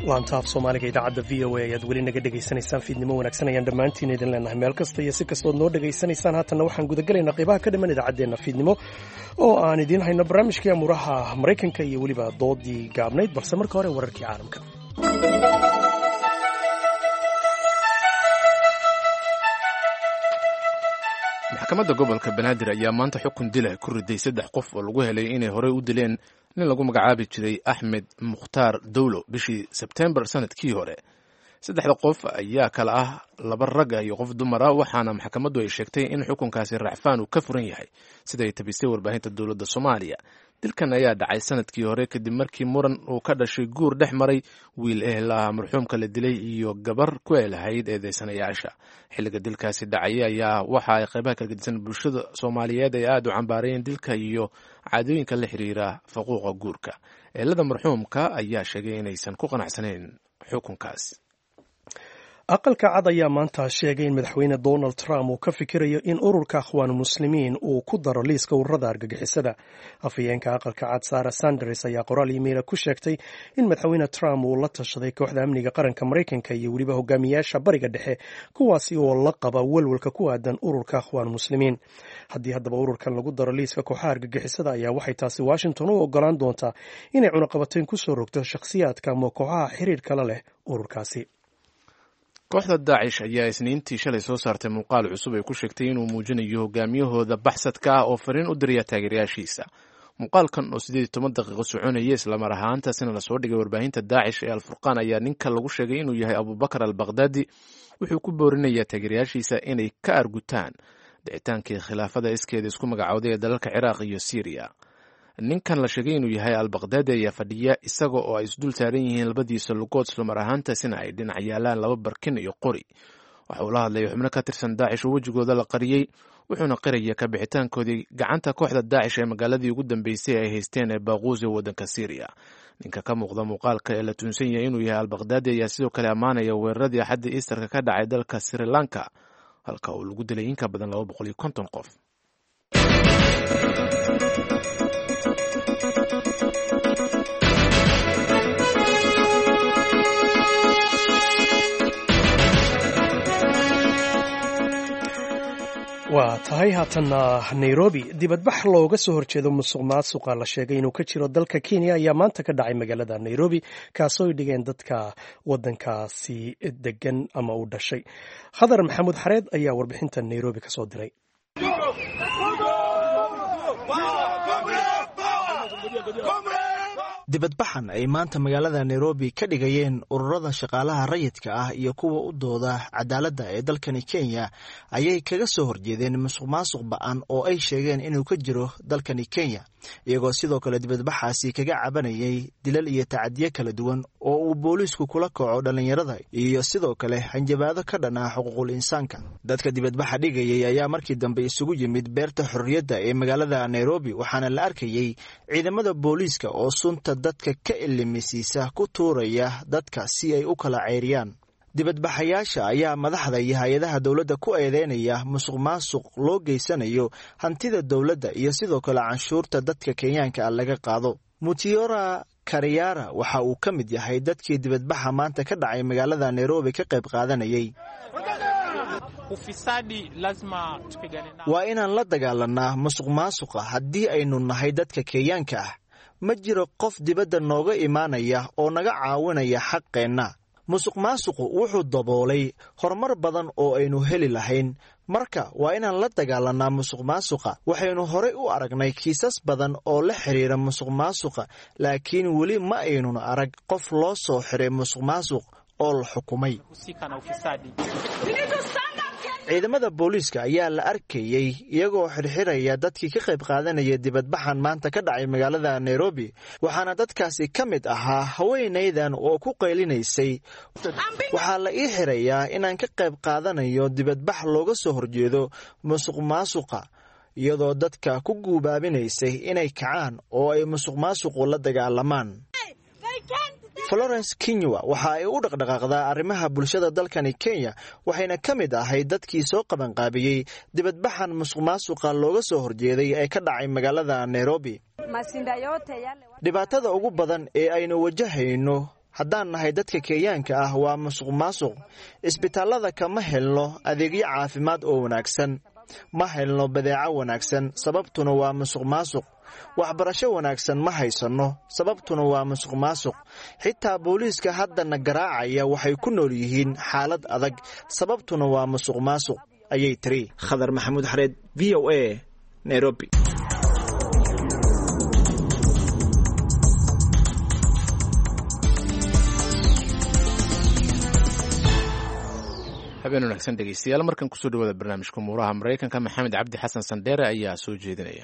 laantaaf soomaaliga idaacadda v o a ayaad weli naga dhegaysanaysaan fiidnimo wanaagsan ayaan dhammaantiin idin leenahay meel kasta iyo si kastood noo dhegaysanaysaan haatanna waxaan gudagelaynaa qaybaha ka dhiman idaacaddeenna fiidnimo oo aan idiin hayno barnaamijkii amuuraha maraykanka iyo weliba doodii gaabnayd balse marka hore wararkii caalamka. maxkamadda gobolka banaadir ayaa maanta xukun dila ku riday saddex qof oo lagu helay inay horey u dileen nin lagu magacaabi jiray axmed mukhtaar dowlo bishii sebtembar sanadkii hore. saddexda qof ayaa kala ah laba rag iyo qof dumar ah waxaana maxkamaddu ay sheegtay in xukunkaasi racfaan uu ka furan yahay siday tabisay warbaahinta dowladda soomaaliya. dilkan ayaa dhacay sanadkii hore kadib markii muran uu ka dhashay guur dhex maray wiil ehlaha marxuumka la dilay iyo gabar ku eelahayd eedeysanayaasha. xilliga dilkaasi dhacay ayaa waxa ay qaybaha kala gedisan bulshada soomaaliyeed ay aada u cambaarayeen dilka iyo caadooyinka la xiriira faquuqa guurka. eelada marxuumka ayaa sheegay inaysan ku qanacsanayn xukunkaas. aqalka cad ayaa maanta sheegay in madaxweyne Donald Trump uu ka fikirayo in ururka akhwaan muslimiin uu ku daro liiska ururada argagixisada. afhayeenka aqalka cad Sarah Sanders ayaa qoraal email ku sheegtay in madaxweyne Trump uu la tashaday kooxda amniga qaranka Mareykanka iyo weliba hogaamiyaasha bariga dhexe kuwaasi oo la qaba walwalka ku aadan ururka akhwaan muslimiin. haddii haddaba ururkan lagu daro liiska kooxaha argagixisada ayaa waxay taasi Washington u ogolaan doontaa inay cunaqabateyn ku soo rogto shakhsiyaadka ama kooxaha xiriirka la leh ururkaasi. kooxda daacish ayaa isniintii shalay soo saartay muuqaal cusub ay ku sheegtay inuu muujinayo hogaamiyahooda baxsadka ah oo fariin u diraya taageerayaashiisa. muuqaalkan oo siddeed iyo toban daqiiqo soconaya islamar ahaantaasina lasoo dhigay warbaahinta daacish ee alfurqaan ayaa ninka lagu sheegay inuu yahay abubakar al bakhdadi wuxuu ku boorinayaa taageerayaashiisa inay ka argutaan dhicitaankii khilaafada iskeeda isku magacowday ee dalalka ciraaq iyo syriya. ninkan la sheegay inuu yahay al-bakhdadi ayaa fadhiya isaga oo ay isdul saaran yihiin labadiisa lugood islamar ahaantaasina ay dhinac yaalaan laba barkin iyo qori. waxa uu la hadlayay xubno ka tirsan daacish oo wejigooda la qariyey wuxuuna qiraya ka bixitaankoodii gacanta kooxda daacish ee magaaladii ugu dambeysay ay haysteen ee baaquus ee waddanka syriya. ninka ka muuqda muuqaalka ee la tuunsan yahay inuu yahay al-bakhdadi ayaa sidoo kale ammaanaya weeraradii axadda easterka ka dhacay dalka sri lanka halka uu lagu dilay in ka badan laba boqol iyo konton qof. waa tahay haatanna nairobi dibadbax looga soo horjeedo musuq maasuqa la sheegay inuu ka jiro dalka kenya ayaa maanta ka dhacay magaalada nairobi kaasoo ay dhigeen dadka waddankaasi degan ama u dhashay. khadar maxamuud xareed ayaa warbixinta nairobi ka soo diray. dibadbaxan ay maanta magaalada nairobi ka dhigayeen ururada shaqaalaha rayidka ah iyo kuwa u dooda cadaaladda ee dalkani kenya ayay kaga soo horjeedeen musuq maasuq ba-an oo ay sheegeen inuu ka jiro dalkani kenya iyagoo sidoo kale dibadbaxaasi kaga cabanayay dilal iyo tacadiye kala duwan oo uu booliisku kula kaco dhallinyarada iyo sidoo kale hanjabaado ka dhan ah xuquuqul insaanka. dadka dibadbaxa dhigayay ayaa markii dambe isugu yimid beerta xorriyadda ee magaalada nairobi waxaana la arkayay ciidamada booliiska oo sunta dadka ka ilimisiisa ku tuuraya dadka si ay u kala ceyriyaan. dibadbaxayaasha ayaa madaxda iyo hay-adaha dowladda ku eedeynaya musuq maasuq loo geysanayo hantida dowladda iyo sidoo kale canshuurta dadka kenyaanka ah laga qaado. mutiora kariyara waxa uu ka mid yahay dadkii dibadbaxa maanta ka dhacay magaalada nairobi ka qayb qaadanayay. waa inaan la dagaalanaa musuq maasuqa haddii aynu nahay dadka kenyaanka ah. ma jiro qof dibadda nooga imaanaya oo naga caawinaya xaqeenna. musuq maasuqu wuxuu daboolay horumar badan oo aynu heli lahayn marka waa inaan la dagaalanaa musuq maasuqa. waxaynu horey u aragnay kiisas badan oo la xiriira musuq maasuqa laakiin weli ma aynun arag qof loo soo xiray musuq maasuq oo la xukumay. ciidamada booliiska ayaa la arkayay iyagoo xirxiraya dadkii ka qayb qaadanaya dibadbaxan maanta ka dhacay magaalada nairobi waxaana dadkaasi ka mid ahaa haweenaydan oo ku qaylinaysay waxaa la ii xirayaa inaan ka qayb qaadanayo dibadbax looga soo horjeedo musuq maasuqa iyadoo dadka ku guubaabinaysay inay kacaan oo ay musuq maasuqu la dagaalamaan. florence kinywa waxa ay u dhaqdhaqaaqdaa arrimaha bulshada dalkani kenya waxayna ka mid ahay dadkii soo qabanqaabiyey dibadbaxan musuq maasuqa looga soo horjeeday ee ka dhacay magaalada nairobi. dhibaatada ugu badan ee aynu wajahayno haddaan nahay dadka kenyaanka ah waa musuq maasuq. isbitaallada kama helno adeegyo caafimaad oo wanaagsan, ma helno badeeco wanaagsan, sababtuna waa musuq maasuq. waxbarasho wanaagsan ma haysanno, sababtuna waa musuq maasuq. xitaa booliiska haddana garaacaya waxay ku nool yihiin xaalad adag, sababtuna waa musuq maasuq, ayay tiri. Khadar Maxamuud Xareed, v o a, Nairobi. habeen wanaagsan dhegeystayaal, markan kusoo dhawaada barnaamijka umuuraha maraykanka. maxamed cabdi xasan sandheere ayaa soo jeedinaya.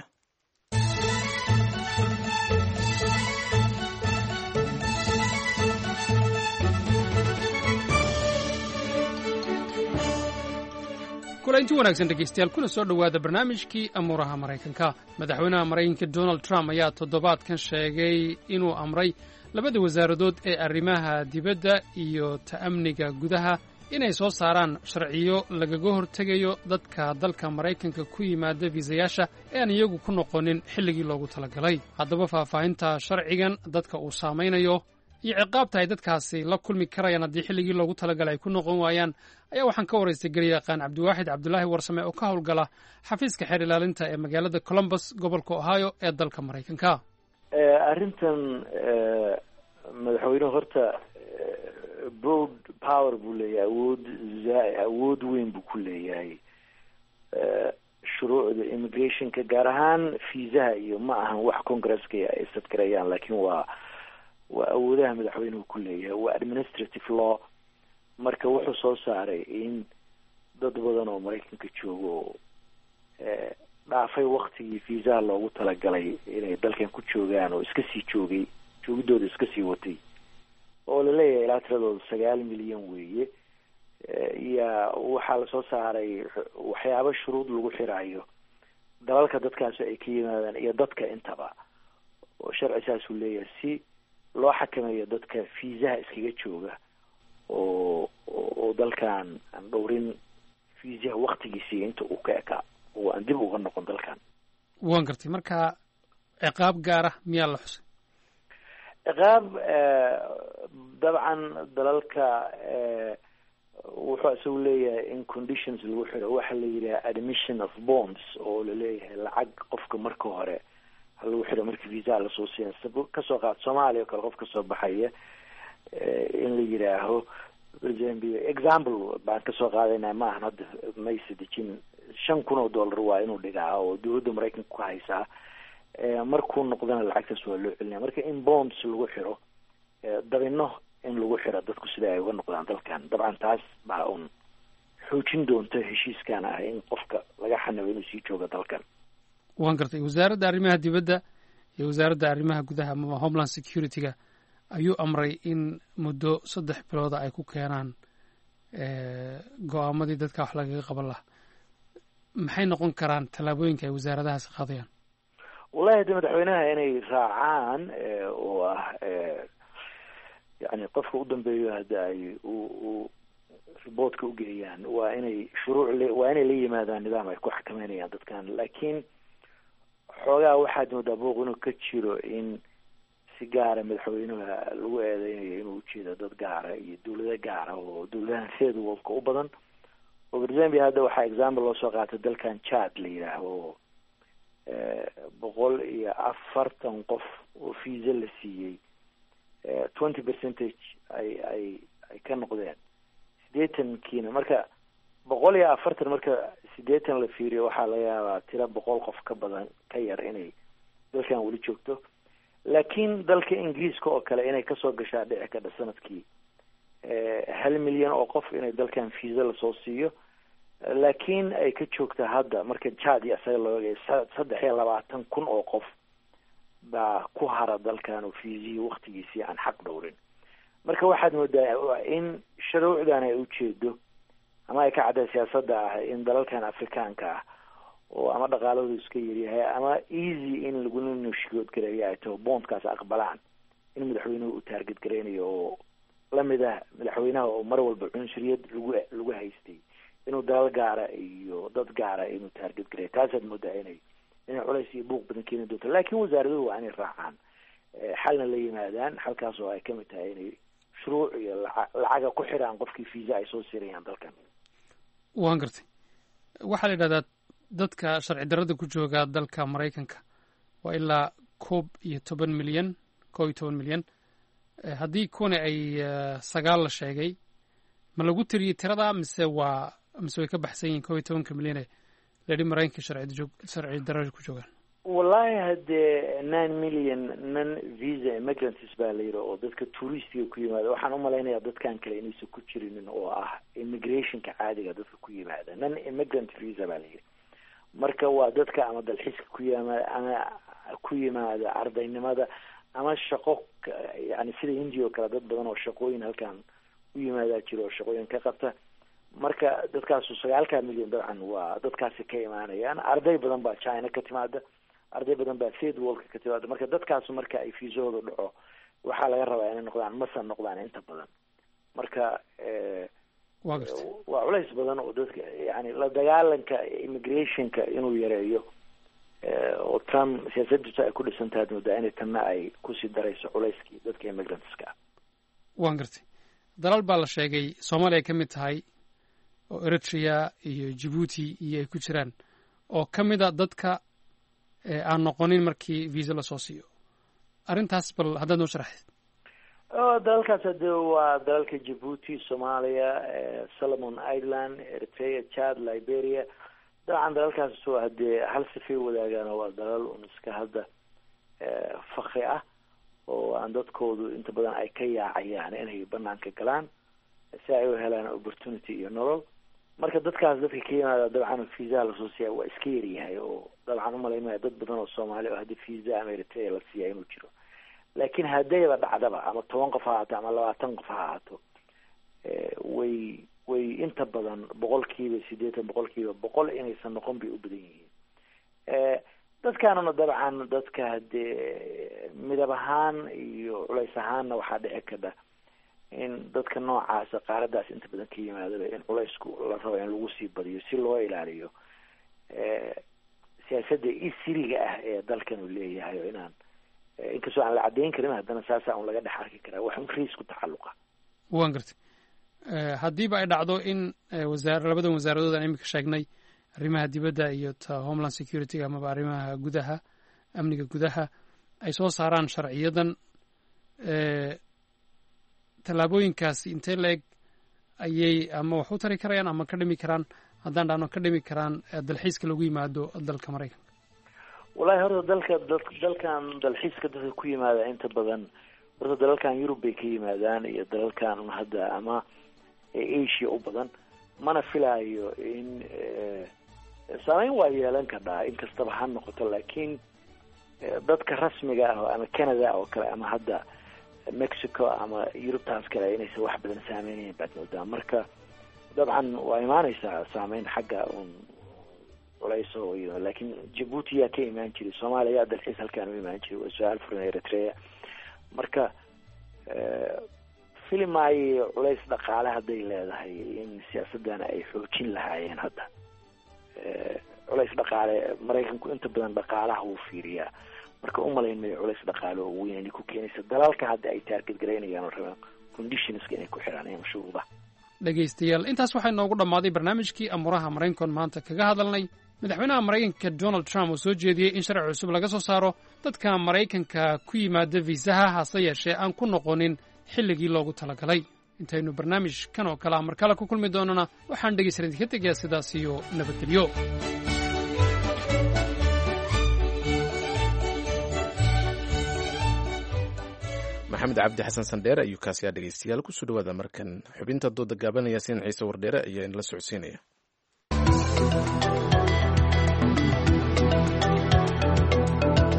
kulanti wanaagsan dhegeystayaal, kuna soo dhowaada barnaamijkii amuuraha maraykanka. madaxweynaha maraykanka donald trump ayaa toddobaadkan sheegay inuu amray labada wasaaradood ee arrimaha dibadda iyo ta'amniga gudaha inay soo saaraan sharciyo lagaga hortegayo dadka dalka maraykanka ku yimaada fiisayaasha ee aan iyagu ku noqonin xilligii loogu talagalay. haddaba faahfaahinta sharcigan, dadka uu saamaynayo iyo ciqaabta ay dadkaasi la kulmi karayaan haddii xilligii loogu talagalay ay ku noqon waayaan, ayaa waxaan ka waraystay garyaqaan cabdiwaaxid cabdulaahi warsame oo ka howlgala xafiiska xeer ilaalinta ee magaalada columbus, gobolka ohio ee dalka maraykanka. arrintan madaxweynuhu horta broad power buu leeyahay, awood awood weyn buu ku leeyahay shuruucda immigrationka, gaar ahaan fiisaha iyo ma ahan wax congresska ay sadgarayaan, laakiin waa waa awoodaha madaxweynuhu ku leeyahay, waa administrative law. marka wuxuu soo saaray in dad badan oo maraykanka joogo dhaafay waktigii fiisaha loogu talagalay inay dalkan ku joogaan oo iska sii joogay joogidooda iska sii watay, oo la leeyahay ilaa tiradooda sagaal milyan weeye. iyo waxaa lasoo saaray waxyaabo shuruud lagu xiraayo dalalka dadkaasi ay ka yimaadaan iyo dadka intaba, oo sharci saasuu leeyahay si loo xakameeyo dadka fiisaha iskaga jooga oo oo dalkan aan dhowrin fiisaha waktigiisii inta uu ka ekaa oo aan dib uga noqon dalkan. waan gartay. marka ciqaab gaara miyaa la xusay? ciqaab dabcan dalalka wuxuu isagu leeyahay in conditions lagu xiro waxa la yidhaha admission of bonds, oo laleeyahay lacag qofka marka hore ha lagu xiro markii visa lasoo siiya. kasoo qaad soomaaliya oo kale qof kasoo baxaya in la yidhaaho example baan kasoo qaadayna, ma ahan hadda mayse dejin, shan kun oo dollar waa inuu dhigaa oo dowladda maraykanka ku haysaa. markuu noqdana lacagtaas waa loo celinaya. marka in bonds lagu xiro, dabino in lagu xiro dadku sida ay uga noqdaan dalkan, dabcan taas baa un xoojin doonta heshiiskan ah in qofka laga xanayo inuu sii joogo dalkan. waan gartay. wasaaradda arrimaha dibadda iyo wasaaradda arrimaha gudaha ama homeland security-ga ayuu amray in muddo saddex bilooda ay ku keenaan go-aamadii dadka wax lagaga qaban lahaa. maxay noqon karaan tallaabooyinka ay wasaaradahaasi qaadayaan? wallahi de madaxweynaha inay raacaan oo ah yani qofka u dambeeyo hadda ay u riboortka ugeeyaan, waa inay shuruuc le waa inay la yimaadaan nidaam ay ku xakameynayaan dadkan. laakiin xoogaa waxaad moodaa booq inuu ka jiro in si gaara madaxweynaha lagu eedeynayo inuu ujeedo dad gaara iyo dawlado gaara oo dawladahan third worldka u badan. oo for example hadda waxaa example loo soo qaatay dalkan Chad la yidhaaho, boqol iyo afartan qof oo fiisa la siiyey, twenty percentage ay ay ay ka noqdeen sideetankiina. marka boqol iyo afartan marka sideetan la fiiriyo waxaa laga yaabaa tira boqol qof ka badan ka yar inay dalkan weli joogto. laakiin dalka ingiriiska oo kale inay kasoo gashaa dhici kadha sanadkii hal milyan oo qof inay dalkan fiisa lasoo siiyo, laakiin ay ka joogta hadda marka Chad iyo isaga looga saddex iyo labaatan kun oo qof baa ku hara dalkan oo fiisihii waktigiisii aan xaq dhowrin. marka waxaad moodaa in shuruucdan ay ujeedo ama ay ka cadday siyaasadda ah in dalalkan afrikaanka ah oo ama dhaqaaladu iska yaryahay ama easy in laguna nushigood gareeyo ay taho bondkaas aqbalaan, in madaxweynuhu uu taarget gareynayo oo lamid ah madaxweynaha oo mar walba cunsuriyad lagu lagu haystay inuu dalal gaara iyo dad gaara inuu taarget gareeyo. taasaad moodaa inay inay culays iyo buuq badan keeni doonto. laakiin wasaaraduhu waa inay raacaan xalna la yimaadaan, halkaas oo ay kamid tahay inay shuruuc iyo lacaga ku xiraan qofkii visa ay soo sirayaan dalkan. waan gartay waxaa la yidhahdaa dadka sharci darrada ku jooga dalka maraykanka waa ilaa koob iyo toban milyan koob iyo toban milyan haddii kuwana ay sagaal la sheegay ma lagu tiriyey tirada mise waa mise way ka baxsan yihiin koob iyo tobanka milyane layidhi maraykanka sharci darrada ku joogaan? wallahi haddee nine million non visa immigrants baa la yidhi oo dadka touristiga ku yimaada. waxaan u malaynayaa dadkan kale inaysan ku jirinin oo ah immigrationka caadiga dadka ku yimaada. non immigrant visa baa la yidhi. marka waa dadka ama dalxiiska ku yimaada ama ku yimaada ardaynimada ama shaqo, yani sida hindiya oo kale dad badan oo shaqooyin halkan u yimaadaa jiro oo shaqooyin ka qabta. marka dadkaasu sagaalka milyan dabcan waa dadkaasi ka imaanayaan. arday badan baa china ka timaada, arday badan baa third worldka ka timaada. marka dadkaasu marka ay fiisahooda dhaco waxaa laga rabaa inay noqdaan masa noqdaan inta badan. marka waa culays badan oo dadka yani la dagaalanka immigrationka inuu yareeyo oo Trump siyaasaddiisa ay ku dhisan tahay moodaa inay tanna ay kusii darayso culayskii dadka immigrantska. waan gartay dalal baa la sheegay Soomaaliya ka mid tahay oo Eritrea iyo Djibouti iyo ay ku jiraan oo ka mid ah dadka aan noqonin markii visa la soo siiyo. arrintaas bal haddaad noo sharaxid. oo dalalkaas hadee waa dalalka Djibouti, Soomaaliya, Solomon Island, Eritrea, Chad, Liberia. dabcan dalalkaas waa hadee hal sifay wadaagaan waa dalal un iska hadda fakri ah oo aan dadkoodu inta badan ay ka yaacayaan inay banaanka galaan si ay u helaan opportunity iyo nolol. marka dadkaas dadka ka yimaada dabcan visa lasoo siiya waa iska yaryahay oo dabcan umalaynaya dad badan oo Soomaali oo hadii visa ama Eritrea la siiya inuu jiro. laakiin haddayba dhacdaba ama toban qof ha ahaato ama labaatan qof ha ahaato way way inta badan boqolkiiba siddeetan boqolkiiba boqol inaysan noqon bay u badan yihiin. dadkaanuna dabcan dadka haddee midab ahaan iyo culays ahaanna waxaa dhici karta in dadka noocaasa qaaradaas inta badan ka yimaadaba in culaysku la rabo in lagu sii badiyo si loo ilaaliyo siyaasadda isiriga ah ee dalkan uu leeyahay oo inaan inkastoo aan la caddayn karin haddana saasa un laga dhex arki karaa wax un riis ku tacalluqa. waan gartay haddiiba ay dhacdo in wasaar labadan wasaaradood aan iminka sheegnay arrimaha dibadda iyo ta homeland security amaba arrimaha gudaha amniga gudaha ay soo saaraan sharciyadan tallaabooyinkaasi intee la-eg ayay ama wax u tari karayaan ama ka dhimi karaan haddaan dhahno ka dhimi karaan dalxiiska lagu yimaado dalka Maraykanka? wallahi horta dalka dalkan dalxiiska dadka ku yimaada inta badan horta dalalkan Yurub bay ka yimaadaan iyo dalalkan hadda ama Asia u badan. mana filayo in saameyn waa yeelan kartaa inkastaba ha noqoto laakiin dadka rasmiga ah ama Canada oo kale ama hadda Mexico ama Yurubtaas kale inaysan wax badan saameynayn baad moodaa. marka dabcan waa imaanaysaa saameyn xagga un culayso iyo laakiin Djibouti yaa ka imaan jiray, Soomaaliya dalxiis halkaan u imaan jiray, waa su-aal furan Eritrea. marka filimay culays dhaqaale hadday leedahay in siyaasadana ay xoojin lahaayeen. hadda culays dhaqaale Maraykanku inta badan dhaqaalaha uu fiiriyaa, marka u malaynaya culays dhaqaale oo weyn inay ku keenaysa dalalka hadda ay target garaynayaan oo rabaan conditionska inay ku xiraan iyo shuruudaha. dhegaystayaal intaas waxay noogu dhammaaday barnaamijkii amuuraha Maraykanka maanta kaga hadalnay madaxweynaha Maraykanka Donald Trump oo soo jeediyey in sharci cusub laga soo saaro dadka Maraykanka ku yimaada viisaha hase yeeshee aan ku noqonin xilligii loogu talagalay. intaynu barnaamijkan oo kale mar kale ku kulmi doonana waxaan dhegaysan idinka tegayaa sidaas iyo nabadgelyo. maxamed cabdi xasan sandheere ayuu kaasiyaa dhegaystayaal kusoo dhawaada markan xubinta dooda gaabanaya sin ciise wardheere ayaa inala socodsiinaya.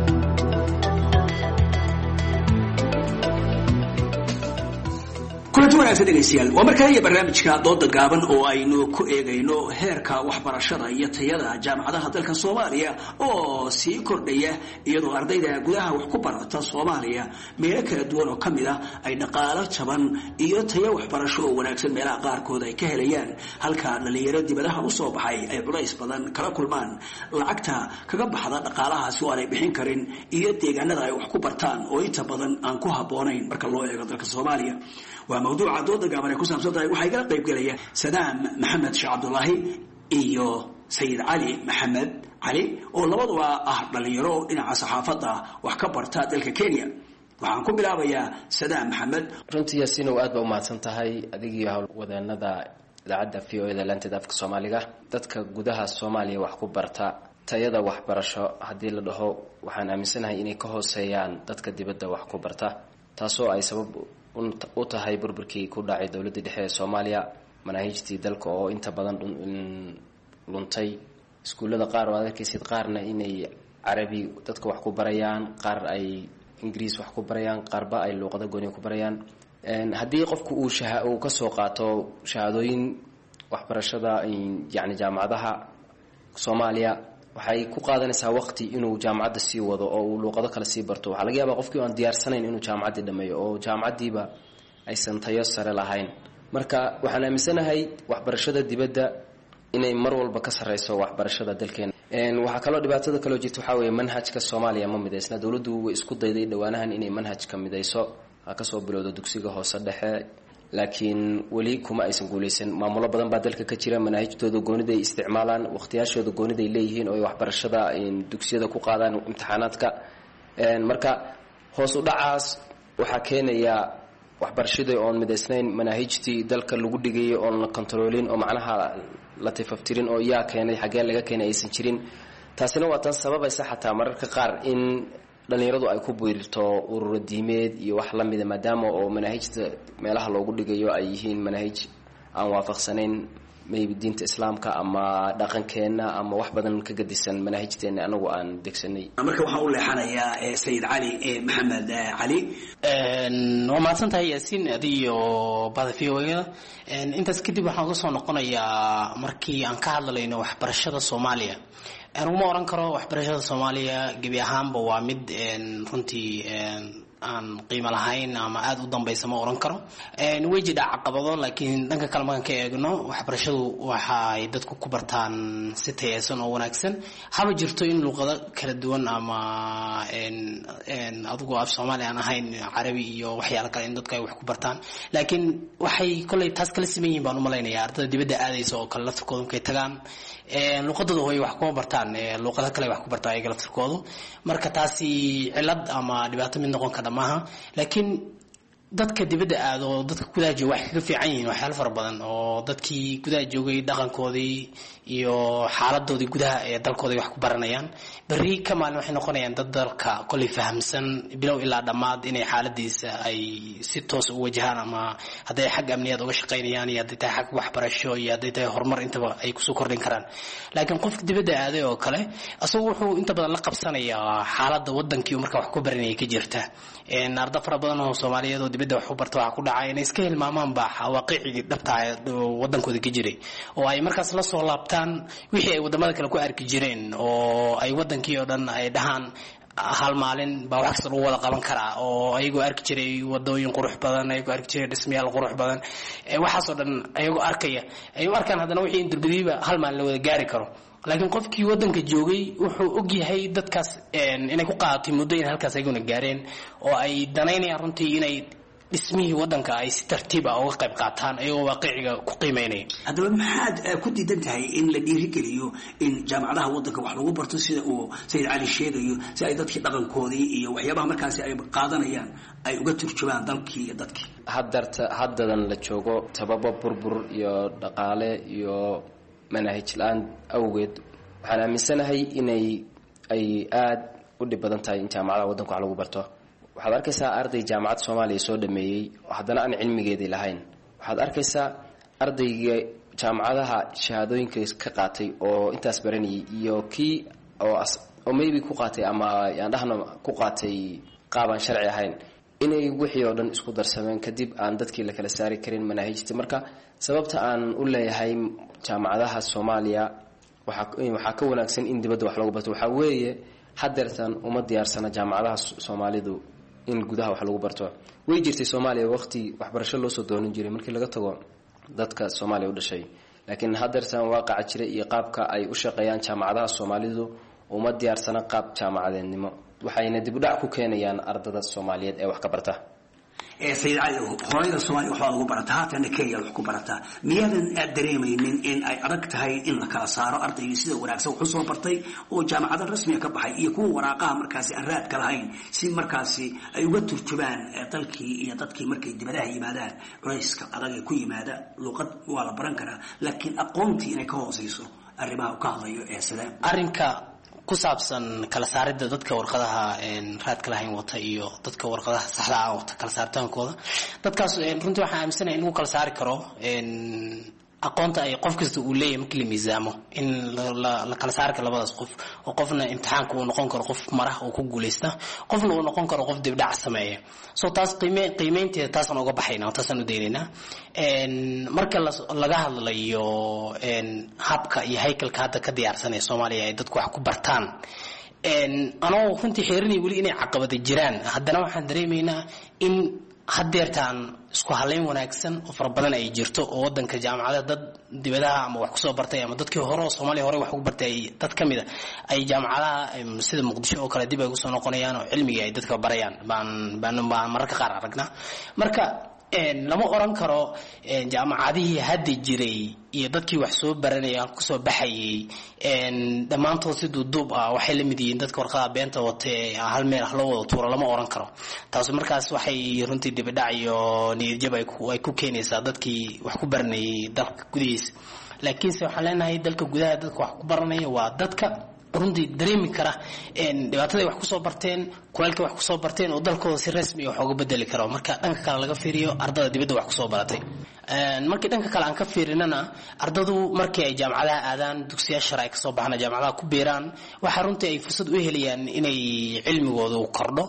kulanti wanaagsan dhegaystayaal waa markaa iyo barnaamijka dooda gaaban oo aynu ku eegayno heerka waxbarashada iyo tayada jaamacadaha dalka Soomaaliya oo sii kordhaya iyadoo ardayda gudaha wax ku barata Soomaaliya meelo kala duwan oo kamid ah ay dhaqaale jaban iyo tayo waxbarasho oo wanaagsan meelaha qaarkood ay ka helayaan halka dhalinyarada dibadaha u soo baxay ay culays badan kala kulmaan lacagta kaga baxda dhaqaalahaasi oo ay bixin karin iyo deegaanada ay wax ku bartaan oo inta badan aan ku habboonayn marka loo eego dalka Soomaaliya waa mawduuca dooda gaaban ee ku saabsan tahay waxay kala qayb galaya Sadaam Maxamed Sheekh Cabdullaahi iyo Sayid Cali Maxamed Cali oo labaduba ah dhalinyaro dhinaca saxaafadda wax ka barta dalka Kenya waxaan ku bilaabayaa Sadaam Maxamed runtii Yaasiin oo aad ba u mahadsan tahay adigiyo hawlwadeennada idaacadda V O A da laanta afka Soomaaliga dadka gudaha Soomaaliya wax ku barta tayada waxbarasho haddii la dhaho waxaan aaminsanahay inay ka hooseeyaan dadka dibadda wax ku barta taasoo ay sabab u tahay burburkii ku dhacay dawladda dhexe ee Soomaaliya manhajtii dalka oo inta badan luntay iskuulada qaar oo adeegaysid qaarna inay Carabi dadka wax ku barayaan qaar ay Ingiriis wax ku barayaan qaarba ay luqada gooni ku barayaan een haddii qofku uu shaha uu ka soo qaato shahaadooyin waxbarashada yani jaamacadaha Soomaaliya waxay ku qaadanaysaa waqti inuu jaamacadda sii wado oo uu luqado kale sii barto waxa laga yaabaa qofkii aan diyaarsanayn inuu jaamacadda dhameeyo oo jaamacadiiba aysan tayo sare lahayn marka waxaan aaminsanahay waxbarashada dibadda inay mar walba ka sareyso waxbarashada dalkeena een waxa kale oo dhibaatada kale oo jirta waxa weeye manhajka Soomaaliya ma mideysna dawladdu way isku dayday dhawaanahan inay manhajka mideyso ka soo bilowdo dugsiga hoose dhexe laakiin wali kuma aysan guuleysan maamulo badan baa dalka ka jira manhajtooda goonida ay isticmaalaan waqtiyaashooda goonida ay leeyihiin oo waxbarashada in dugsiyada ku qaadaan imtixaanaadka een marka hoos u dhacaas waxa keenaya waxbarashada oo mideysnayn manhajtii dalka lagu dhigay oo la controlin oo macnaha la tifaftirin oo yaa keenay xagee laga keenay aysan jirin taasina waa tan sababaysa xataa mararka qaar in dhalinyaradu ay ku biirto ururo diimeed iyo wax la mid ah maadaama oo manhajta meelaha loogu dhigayo ay yihiin manhaj aan waafaqsanayn maybe diinta islaamka ama dhaqankeena ama wax badan ka gadisan manhajteena anagu aan degsanay marka waxa uu leexanayaa Sayid Cali ee Maxamed Cali een waa maadsantahay Yaasiin adiyo badafiyooyada een intaas kadib waxaan ka soo noqonayaa markii aan ka hadlayno waxbarashada Soomaaliya aan uma oran karo waxbarashada Soomaaliya gabi ahaanba waa mid een runtii een aan qiimo lahayn ama aad u dambaysa ma oran karo een weji dhac caqabado laakiin dhanka kale markaan ka eegno waxbarashadu waxa ay dadku ku bartaan si tayeysan oo wanaagsan haba jirto in luqado kala duwan ama een een adigu af Soomaali aan ahayn Carabi iyo waxyaalo kale in dadku ay wax ku bartaan laakiin waxay kulay taas kala simeeyeen baan u maleynayaa ardayda dibadda aadayso oo kala lafkooda ka tagaan een luqadooda way wax ku bartaan luqado kale wax ku bartaan ay lafkooda marka taasi cilad ama dhibaato mid noqon kara maaha laakiin dadka dibadda aad oo dadka gudaha jooga wax ka fiican yihiin waxyaalo fara badan oo dadkii gudaha joogay dhaqankoodii iyo xaaladoodii gudaha ee dalkooda wax ku baranayaan bari ka maalin waxay noqonayaan dad dalka kulli fahamsan bilow ilaa dhamaad inay xaaladiisa ay si toos u wajahaan ama haday xag amniyaad uga shaqeynayaan iyo haday xag waxbarasho iyo haday tahay horumar intaba ay ku soo kordhin karaan laakiin qofka dibadda aaday oo kale asagu wuxuu inta badan la qabsanayaa xaaladda wadankii marka wax ku baranayay ka jirta een arda fara badan oo Soomaaliyeed oo dibadda wax u barta waxa ku dhacay inay iska hilmaamaan baa waaqicii dhabta ah wadankooda ka jiray oo ay markaas la soo laabtaan wixii ay wadamada kale ku arki jireen oo ay wadankii oo dhan ay dhahaan hal maalin baa wax kasta lagu wada qaban karaa oo ayagoo arki jiray wadooyin qurux badan ayagoo arki jiray dhismayaal qurux badan waxaas oo dhan ayagoo arkaya ay u arkaan haddana wixii in durbadiiba hal maalin la wada gaari karo laakiin qofkii wadanka joogay wuxuu og yahay dadkaas inay ku qaadatay muddo in halkaas ayaguna gaareen oo ay danaynayaan runtii inay dhismihii wadanka ay si tartiib ah uga qayb qaataan ayagoo waaqiciga ku qiimeynaya haddaba maxaad ku diidan tahay in la dhiirigeliyo in jaamacadaha wadanka wax lagu barto sida uu Sayid Cali sheegayo si ay dadkii dhaqankoodii iyo waxyaabaha markaasi ay qaadanayaan ay uga turjubaan dalkii iyo dadkii haddarta haddadan la joogo sababo burbur iyo dhaqaale iyo manhaj la'aan awgeed waxaan aaminsanahay inay ay aad u dhib badan tahay in jaamacadaha wadanka wax lagu barto waxaad arkaysaa arday jaamacad Soomaaliya soo dhameeyay haddana aan cilmigeedii lahayn waxaad arkaysaa ardayga jaamacadaha shahaadooyinka ka qaatay oo intaas baranayay iyo kii oo oo maybe ku qaatay ama aan dhahno ku qaatay qaaban sharci ahayn inay wixii oo dhan isku darsameen kadib aan dadkii la kala saari karin manaahijta. marka sababta aan u leeyahay jaamacadaha Soomaaliya waxaa ka wanaagsan in dibadda wax lagu barto waxaa weeye hadeertan uma diyaarsana jaamacadaha Soomaalidu in gudaha wax lagu barto. way jirtay Soomaaliya waqti waxbarasho loo soo doonin jiray markii laga tago dadka Soomaaliya u dhashay, laakiin hadeertan waaqaca jira iyo qaabka ay u shaqeeyaan jaamacadaha Soomaalidu uma diyaarsana qaab jaamacadeednimo, waxayna dib u dhac ku keenayaan ardada Soomaaliyeed ee wax ka barta. ee sayid cali hooyada Soomaaliya waxa lagu barata haatan Kenya wax ku barata miyadan aad dareemaynin in ay adag tahay in la kala saaro ardayga sida wanaagsan wuxuu soo bartay oo jaamacada rasmiga ka baxay iyo kuwa waraaqaha markaasi aan raad ka lahayn si markaasi ay uga turjubaan dalkii iyo dadkii markay dibadaha yimaadaan culayska adag ee ku yimaada luqad waa la baran karaa laakiin aqoontii inay ka hooseyso arrimaha uu ka hadlayo ee sidaan arrinka ku saabsan kala saaridda dadka warqadaha raadka lahayn wata iyo dadka warqadaha saxda ah wata kala saaritaankooda dadkaas runtii waxaan aaminsanahay in lagu kala saari karo aqoonta ay qof kasta uu leeyahay markii la miisaamo in la kala saari karo labadaas qof oo qofna imtixaanka uu noqon karo qof maraha uu ku guuleysta qofna uu noqon karo qof dibdhac sameeya. so taas qiime qiimeynteeda taasaan uga baxaynaa taasaan u daynaynaa marka laga hadlayo habka iyo haykalka hadda ka diyaarsanaya Soomaaliya ay dadku wax ku bartaan anoo runtii xeerinay weli inay caqabado jiraan haddana waxaan dareemaynaa in hadeertaan isku halayn wanaagsan oo fara badan ay jirto oo wadanka jaamacadaha dad dibadaha ama wax ku soo bartay ama dadkii hore oo Soomaaliya hore wax ugu bartay dad kamid ah ay jaamacadaha sida Muqdisho oo kale dib ay ugu soo noqonayaan oo cilmiga ay dadka barayaan baan baan mararka qaar aragnaa. marka lama oran karo jaamacadihii hadda jiray iyo dadkii wax soo baranaya ku soo baxayay dhammaantood si duuduub ah waxay la mid yihiin dadka warqadaha beenta wata hal meel loo wada tuuro lama oran karo. taas markaas waxay runtii dib u dhac iyo niyad jab ay ku keenaysaa dadkii wax ku baranayay dalka gudihiisa. laakiinse waxaan leenahay dalka gudaha dadka wax ku baranaya waa dadka runtii dareemi kara dhibaatada wax ku soo barteen kuleelka wax ku soo barteen oo dalkooda si rasmi ah wax uga bedeli karo marka dhanka kale laga fiiriyo ardada dibadda wax ku soo baratay. markii dhanka kale aan ka fiirinana ardadu markii ay jaamacadaha aadaan dugsiyaasha sharci ka soo baxana jaamacadaha ku biiraan waxa runtii ay fursad u helayaan inay cilmigoodu kordho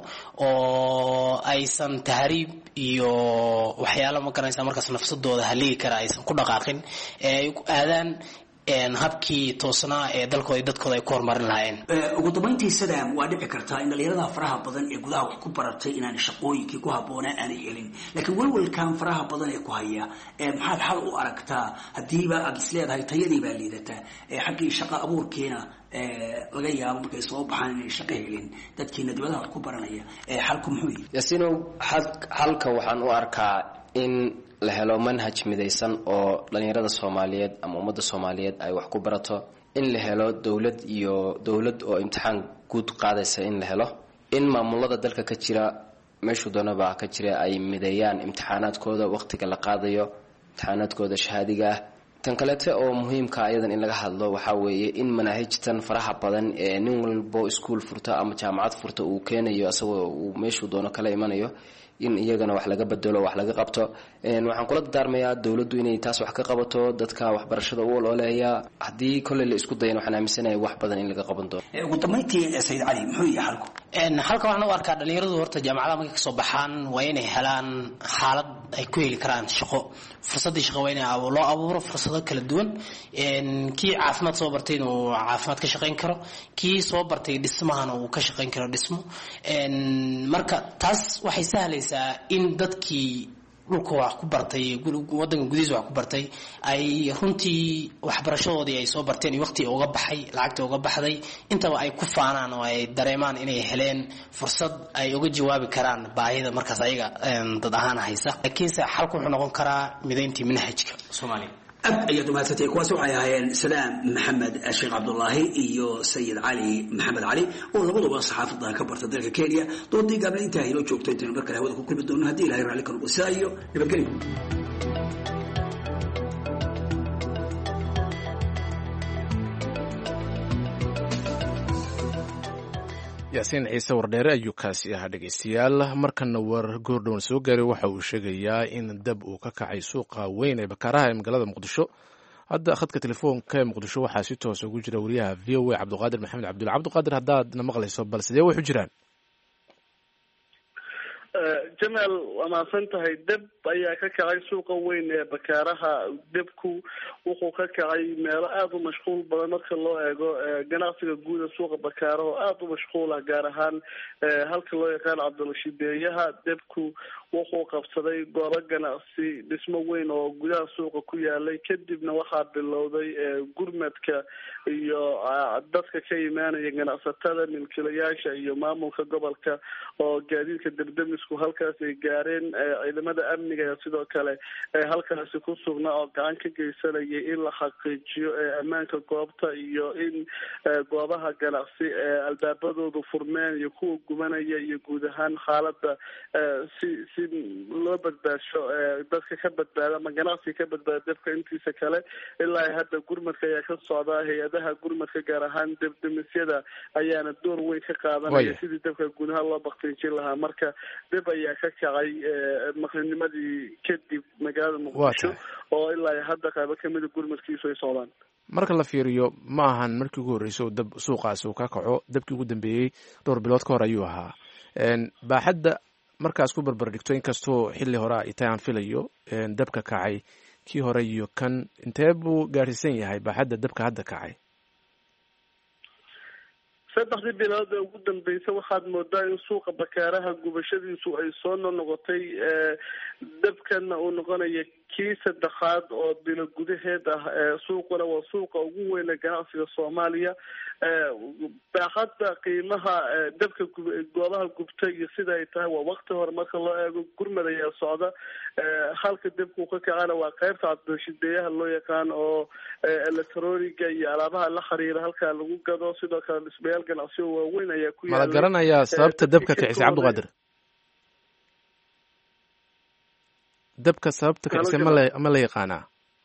oo aysan tahriib iyo waxyaalo ma garanaysa markaas nafsadooda haligi kara aysan ku dhaqaaqin ee ay aadaan habkii toosnaa ee dalkooda dadkooda ay ku horumarin lahaayeen. ugu dambeyntii Sadaam waa dhici kartaa in dhalinyarada faraha badan ee gudaha wax ku baratay inaan shaqooyinkii ku habboonaa aanay helin laakiin walwalkan faraha badan ee ku haya ee maxaad xal u aragtaa hadiiba aad isleedahay tayadii baa liidata ee xaggii shaqo abuurkeena laga yaabo markay soo baxaan inay shaqo helin dadkiina dibadaha wax ku baranaya ee xalku muxuu yahay? Yaasiinow xalka waxaan u arkaa in la helo manhaj midaysan oo dhalinyarada Soomaaliyeed ama ummadda Soomaaliyeed ay wax ku barato, in la helo dawlad iyo dawlad oo imtixaan guud qaadaysa in la helo, in maamulada dalka ka jira meeshu doonaba ka jira ay mideeyaan imtixaanaadkooda waqtiga la qaadayo imtixaanaadkooda shahaadiga ah. tan kaleete oo muhiimka ayadan in laga hadlo waxa weeye in manhajtan faraha badan ee nin walbo iskuul furta ama jaamacad furta uu keenayo asagoo uu meeshu doono kala imanayo in iyagana wax laga bedelo wax laga qabto. waxaan kula dardaarmayaa dawladdu inay taas wax ka qabato dadka waxbarashada u oleeya haddii kolley la isku dayan waxaan aaminsanahay wax badan in laga qaban doono. ugu dambeyntii Sayid Cali muxuu yahay xalku? halka waxaan u arkaa dhalinyaradu horta jaamacadaha markay ka soo baxaan waa inay helaan xaalad ay ku heli karaan shaqo fursadii shaqo waa in loo abuuro fursado kala duwan kii caafimaad soo bartay inuu caafimaad ka shaqayn karo kii soo bartay dhismahana uu ka shaqayn karo dhismo. marka taas waxay sahlaysaa in dadkii dhulka wax ku bartay wadanka gudihiisa wax ku bartay ay runtii waxbarashadoodii ay soo barteen iyo waqti uga baxay lacagta uga baxday intaba ay ku faanaan oo ay dareemaan inay heleen fursad ay uga jawaabi karaan baahida markaas ayaga dad ahaan haysa. laakiinse xalku wuxuu noqon karaa midayntii manhajka Soomaaliya. aad ayaad umahadsantay. kuwaas waxay ahaayeen Sadaam Maxamed Sheekh Cabdullaahi iyo Sayid Cali Maxamed Cali oo labaduba saxaafadda ka barta dalka Kenya. doodii gaabna intaa inoo joogtay intaan markale hawada ku kulmi doono haddii Ilaahay raalli ka noqdo. Saa iyo nabadgelyo. yaasiin ciise wardheere ayuu kaasi ahaa dhegeystayaal. markana war goordhown soo gaaray waxa uu sheegayaa in dab uu ka kacay suuqa weyn ee bakaaraha ee magaalada muqdisho. hadda khadka telefoonka ee muqdisho waxaa si toos ugu jira wariyaha v o a cabdiqaadir maxamed cabdulla. cabdiqaadir haddaad na maqlayso bal sidee waxu jiraan? jamaal waa mahadsan tahay. deb ayaa ka kacay suuqa weyn ee bakaaraha. debku wuxuu ka kacay meelo aada u mashquul badan marka loo eego ganacsiga guud ee suuqa bakaara oo aada u mashquul ah, gaar ahaan halka loo yaqaan cabdilashideeyaha. debku wuxuu qabsaday goobo ganacsi dhismo weyn oo gudaha suuqa ku yaalay, kadibna waxaa bilowday gurmadka iyo dadka ka imaanaya ganacsatada, milkiilayaasha iyo maamulka gobolka oo gaadiidka debdemisku halkaas ay gaareen. ciidamada amniga ayaa sidoo kale halkaasi ku sugnaa oo gacan ka geysanaya in la xaqiijiyo ammaanka goobta iyo in goobaha ganacsi albaabadoodu furmeen iyo kuwa gubanaya iyo guud ahaan xaalada si si loo badbaasho dadka ka badbaada ama ganacsiga ka badbaada debka intiisa kale. ilaa hadda gurmadka ayaa ka socdaa. hay-adaha gurmadka gaar ahaan debdemisyada ayaana door weyn ka qaadanaya sidii debka gudaha loo baktiijin lahaa. marka deb ayaa ka kacay maqrinimadii kadib magaalada muqdisho oo ilaa hadda qaybo kamida gurmadkiisu ay socdaan. marka la fiiriyo ma ahan markii ugu horreysay oo dab suuqaasi uu ka kaco. dabkii ugu dambeeyey dhowr bilood ka hor ayuu ahaa. baaxadda markaas ku barbar dhigto inkastoo xilli hore ay tahay aan filayo dabka kacay kii hore iyo kan intee buu gaarsiisan yahay baaxadda dabka hadda kacay? saddexdii bilood ee ugu dambeysay waxaad moodaa in suuqa bakaaraha gubashadiisu ay soo noqnoqotay. dabkana uu noqonaya kii saddexaad oo bilo gudaheed ah. suuquna waa suuqa ugu weyn ee ganacsiga soomaaliya. baaxadda qiimaha dabka goobaha gubtay iyo sida ay tahay waa waqti hore marka loo eego. gurmad ayaa socda. halka dabku ka kacana waa qaybta cabdilashideeyaha loo yaqaan oo electroniga iyo alaabaha la xiriira halkaa lagu gado. sidoo kale dhismayaal ganacsi oo waaweyn ayaa ku yaala. mala garanayaa sababta dabka kicisay cabdiqaadir? dabka sababta kicisay mala ma la yaqaanaa?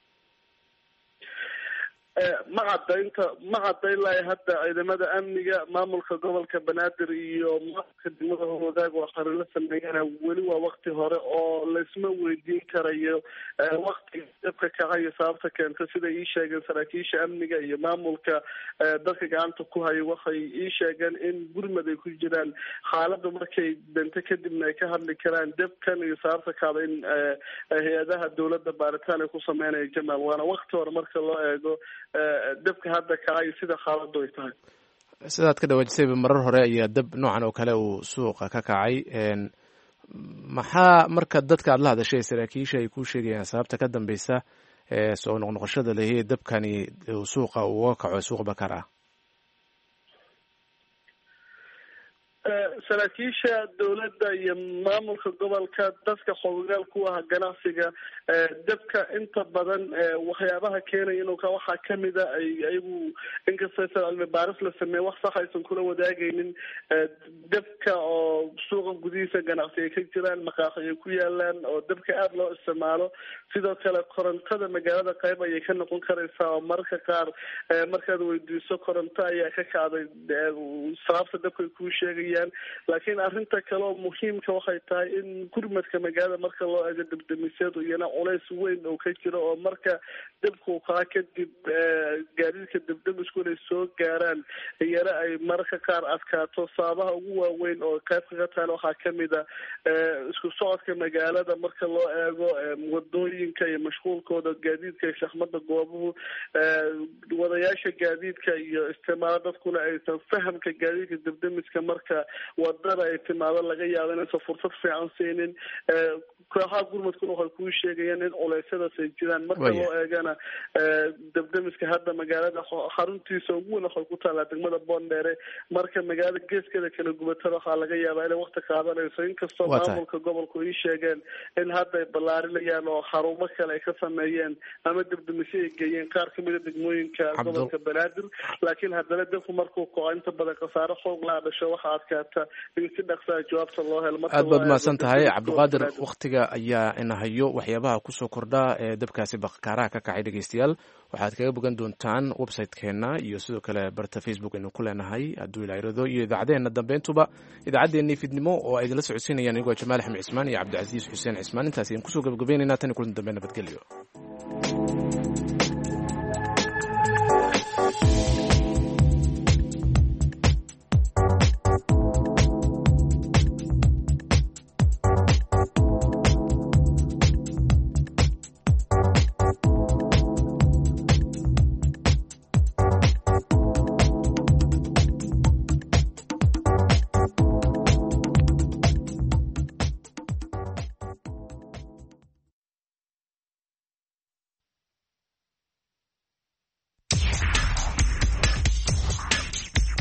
ma cadda inta ma cadda ilaa hadda ciidamada amniga, maamulka gobolka banaadir iyo maamulka degmada howlwadaag oo xarilo sameeyana weli waa waqti hore oo laisma weydiin karayo waqtiga dabka kacayo sababta keenta. sida ii sheegeen saraakiisha amniga iyo maamulka dadka gacanta ku hayo waxay ii sheegeen in gurmad ay ku jiraan. xaalada markay danta kadibna ay ka hadli karaan dabkan iyo sababta kaada in hay-adaha dowladda baaritaan ay ku sameynaya. jamaal waana waqti hore marka loo eego dabka hadda kacay sida xaaladu ay tahay. sidaad ka dhawaajisayba marar hore ayaa dab noocan oo kale uu suuqa ka kacay. maxaa marka dadka aad la hadashay saraakiisha ay kuu sheegayaan sababta ka dambeysa soo noqnoqoshada lehi dabkani suuqa uga kaco suuqa bakar ah? saraakiisha dowladda iyo maamulka gobolka dadka xoogagaal ku ah ganacsiga dabka inta badan waxyaabaha keenaya inuu ka waxaa kamida ay ayagu inkastoo cilmi baaris la sameeye wax sax aysan kula wadaagaynin. dabka oo suuqa gudihiisa ganacsi ay ka jiraan, maqaaxi ay ku yaalaan oo dabka aada loo isticmaalo. sidoo kale korontada magaalada qayb ayay ka noqon karaysaa oo mararka qaar markaad weydiiso koronto ayaa ka kacday sababta dabka ay kuu sheegayaan. laakiin arrinta kale oo muhiimka waxay tahay in gurmadka magaalada marka loo eego debdemisyadu iyana culays weyn oo ka jiro oo marka dabku kaa kadib gaadiidka debdemisku inay soo gaaraan iyana ay mararka qaar adkaato. sababaha ugu waaweyn oo qaybka ka tahan waxaa kamid a isku socodka magaalada marka loo eego wadooyinka iyo mashquulkooda gaadiidka iyo shaxmada goobuhu, wadayaasha gaadiidka iyo isticmaalo dadkuna aysan fahamka gaadiidka debdemiska marka wadada ay timaado laga yaabo inaysan fursad fiican siinin. kooxaha gurmadkuna waxay kuu sheegayaan in culeysyadaas ay jiraan. marka loo eegana debdemiska hadda magaalada xaruntiisa ugu weyn waxay ku taalaa degmada boondheere. marka magaalada geeskeeda kala gubatada waxaa laga yaabaa inay waqti qaadanayso. inkastoo maamulka gobolku ii sheegeen in hadda ay ballaarinayaan oo xarumo kale ay ka sameeyeen ama debdemisyo ay geeyeen qaar kamida degmooyinka gobolka banaadir. laakiin haddana dabku markuu kaco inta badan khasaaro xoog laa dhasho waxaa adkaata in si dhaqsaa jawaabta loo helo. aad baad mahadsan tahay cabdiqaadir. waktiga ayaa ina hayo waxyaabaha kusoo kordha ee dabkaasi bakaaraha ka kacay. dhegeystayaal waxaad kaga bogan doontaan website-keena iyo sidoo kale barta facebook aynu ku leenahay hadduu ilairado iyo idaacadeena dambeyntuba idaacaddeenii fidnimo oo ay idinla socodsiinayaan anigoo jamaal axmed cismaan iyo cabdicasiis xuseen cismaan. intaas ayaan kusoo gabagabeynayna tan iyo kulan dambe nabadgelyo.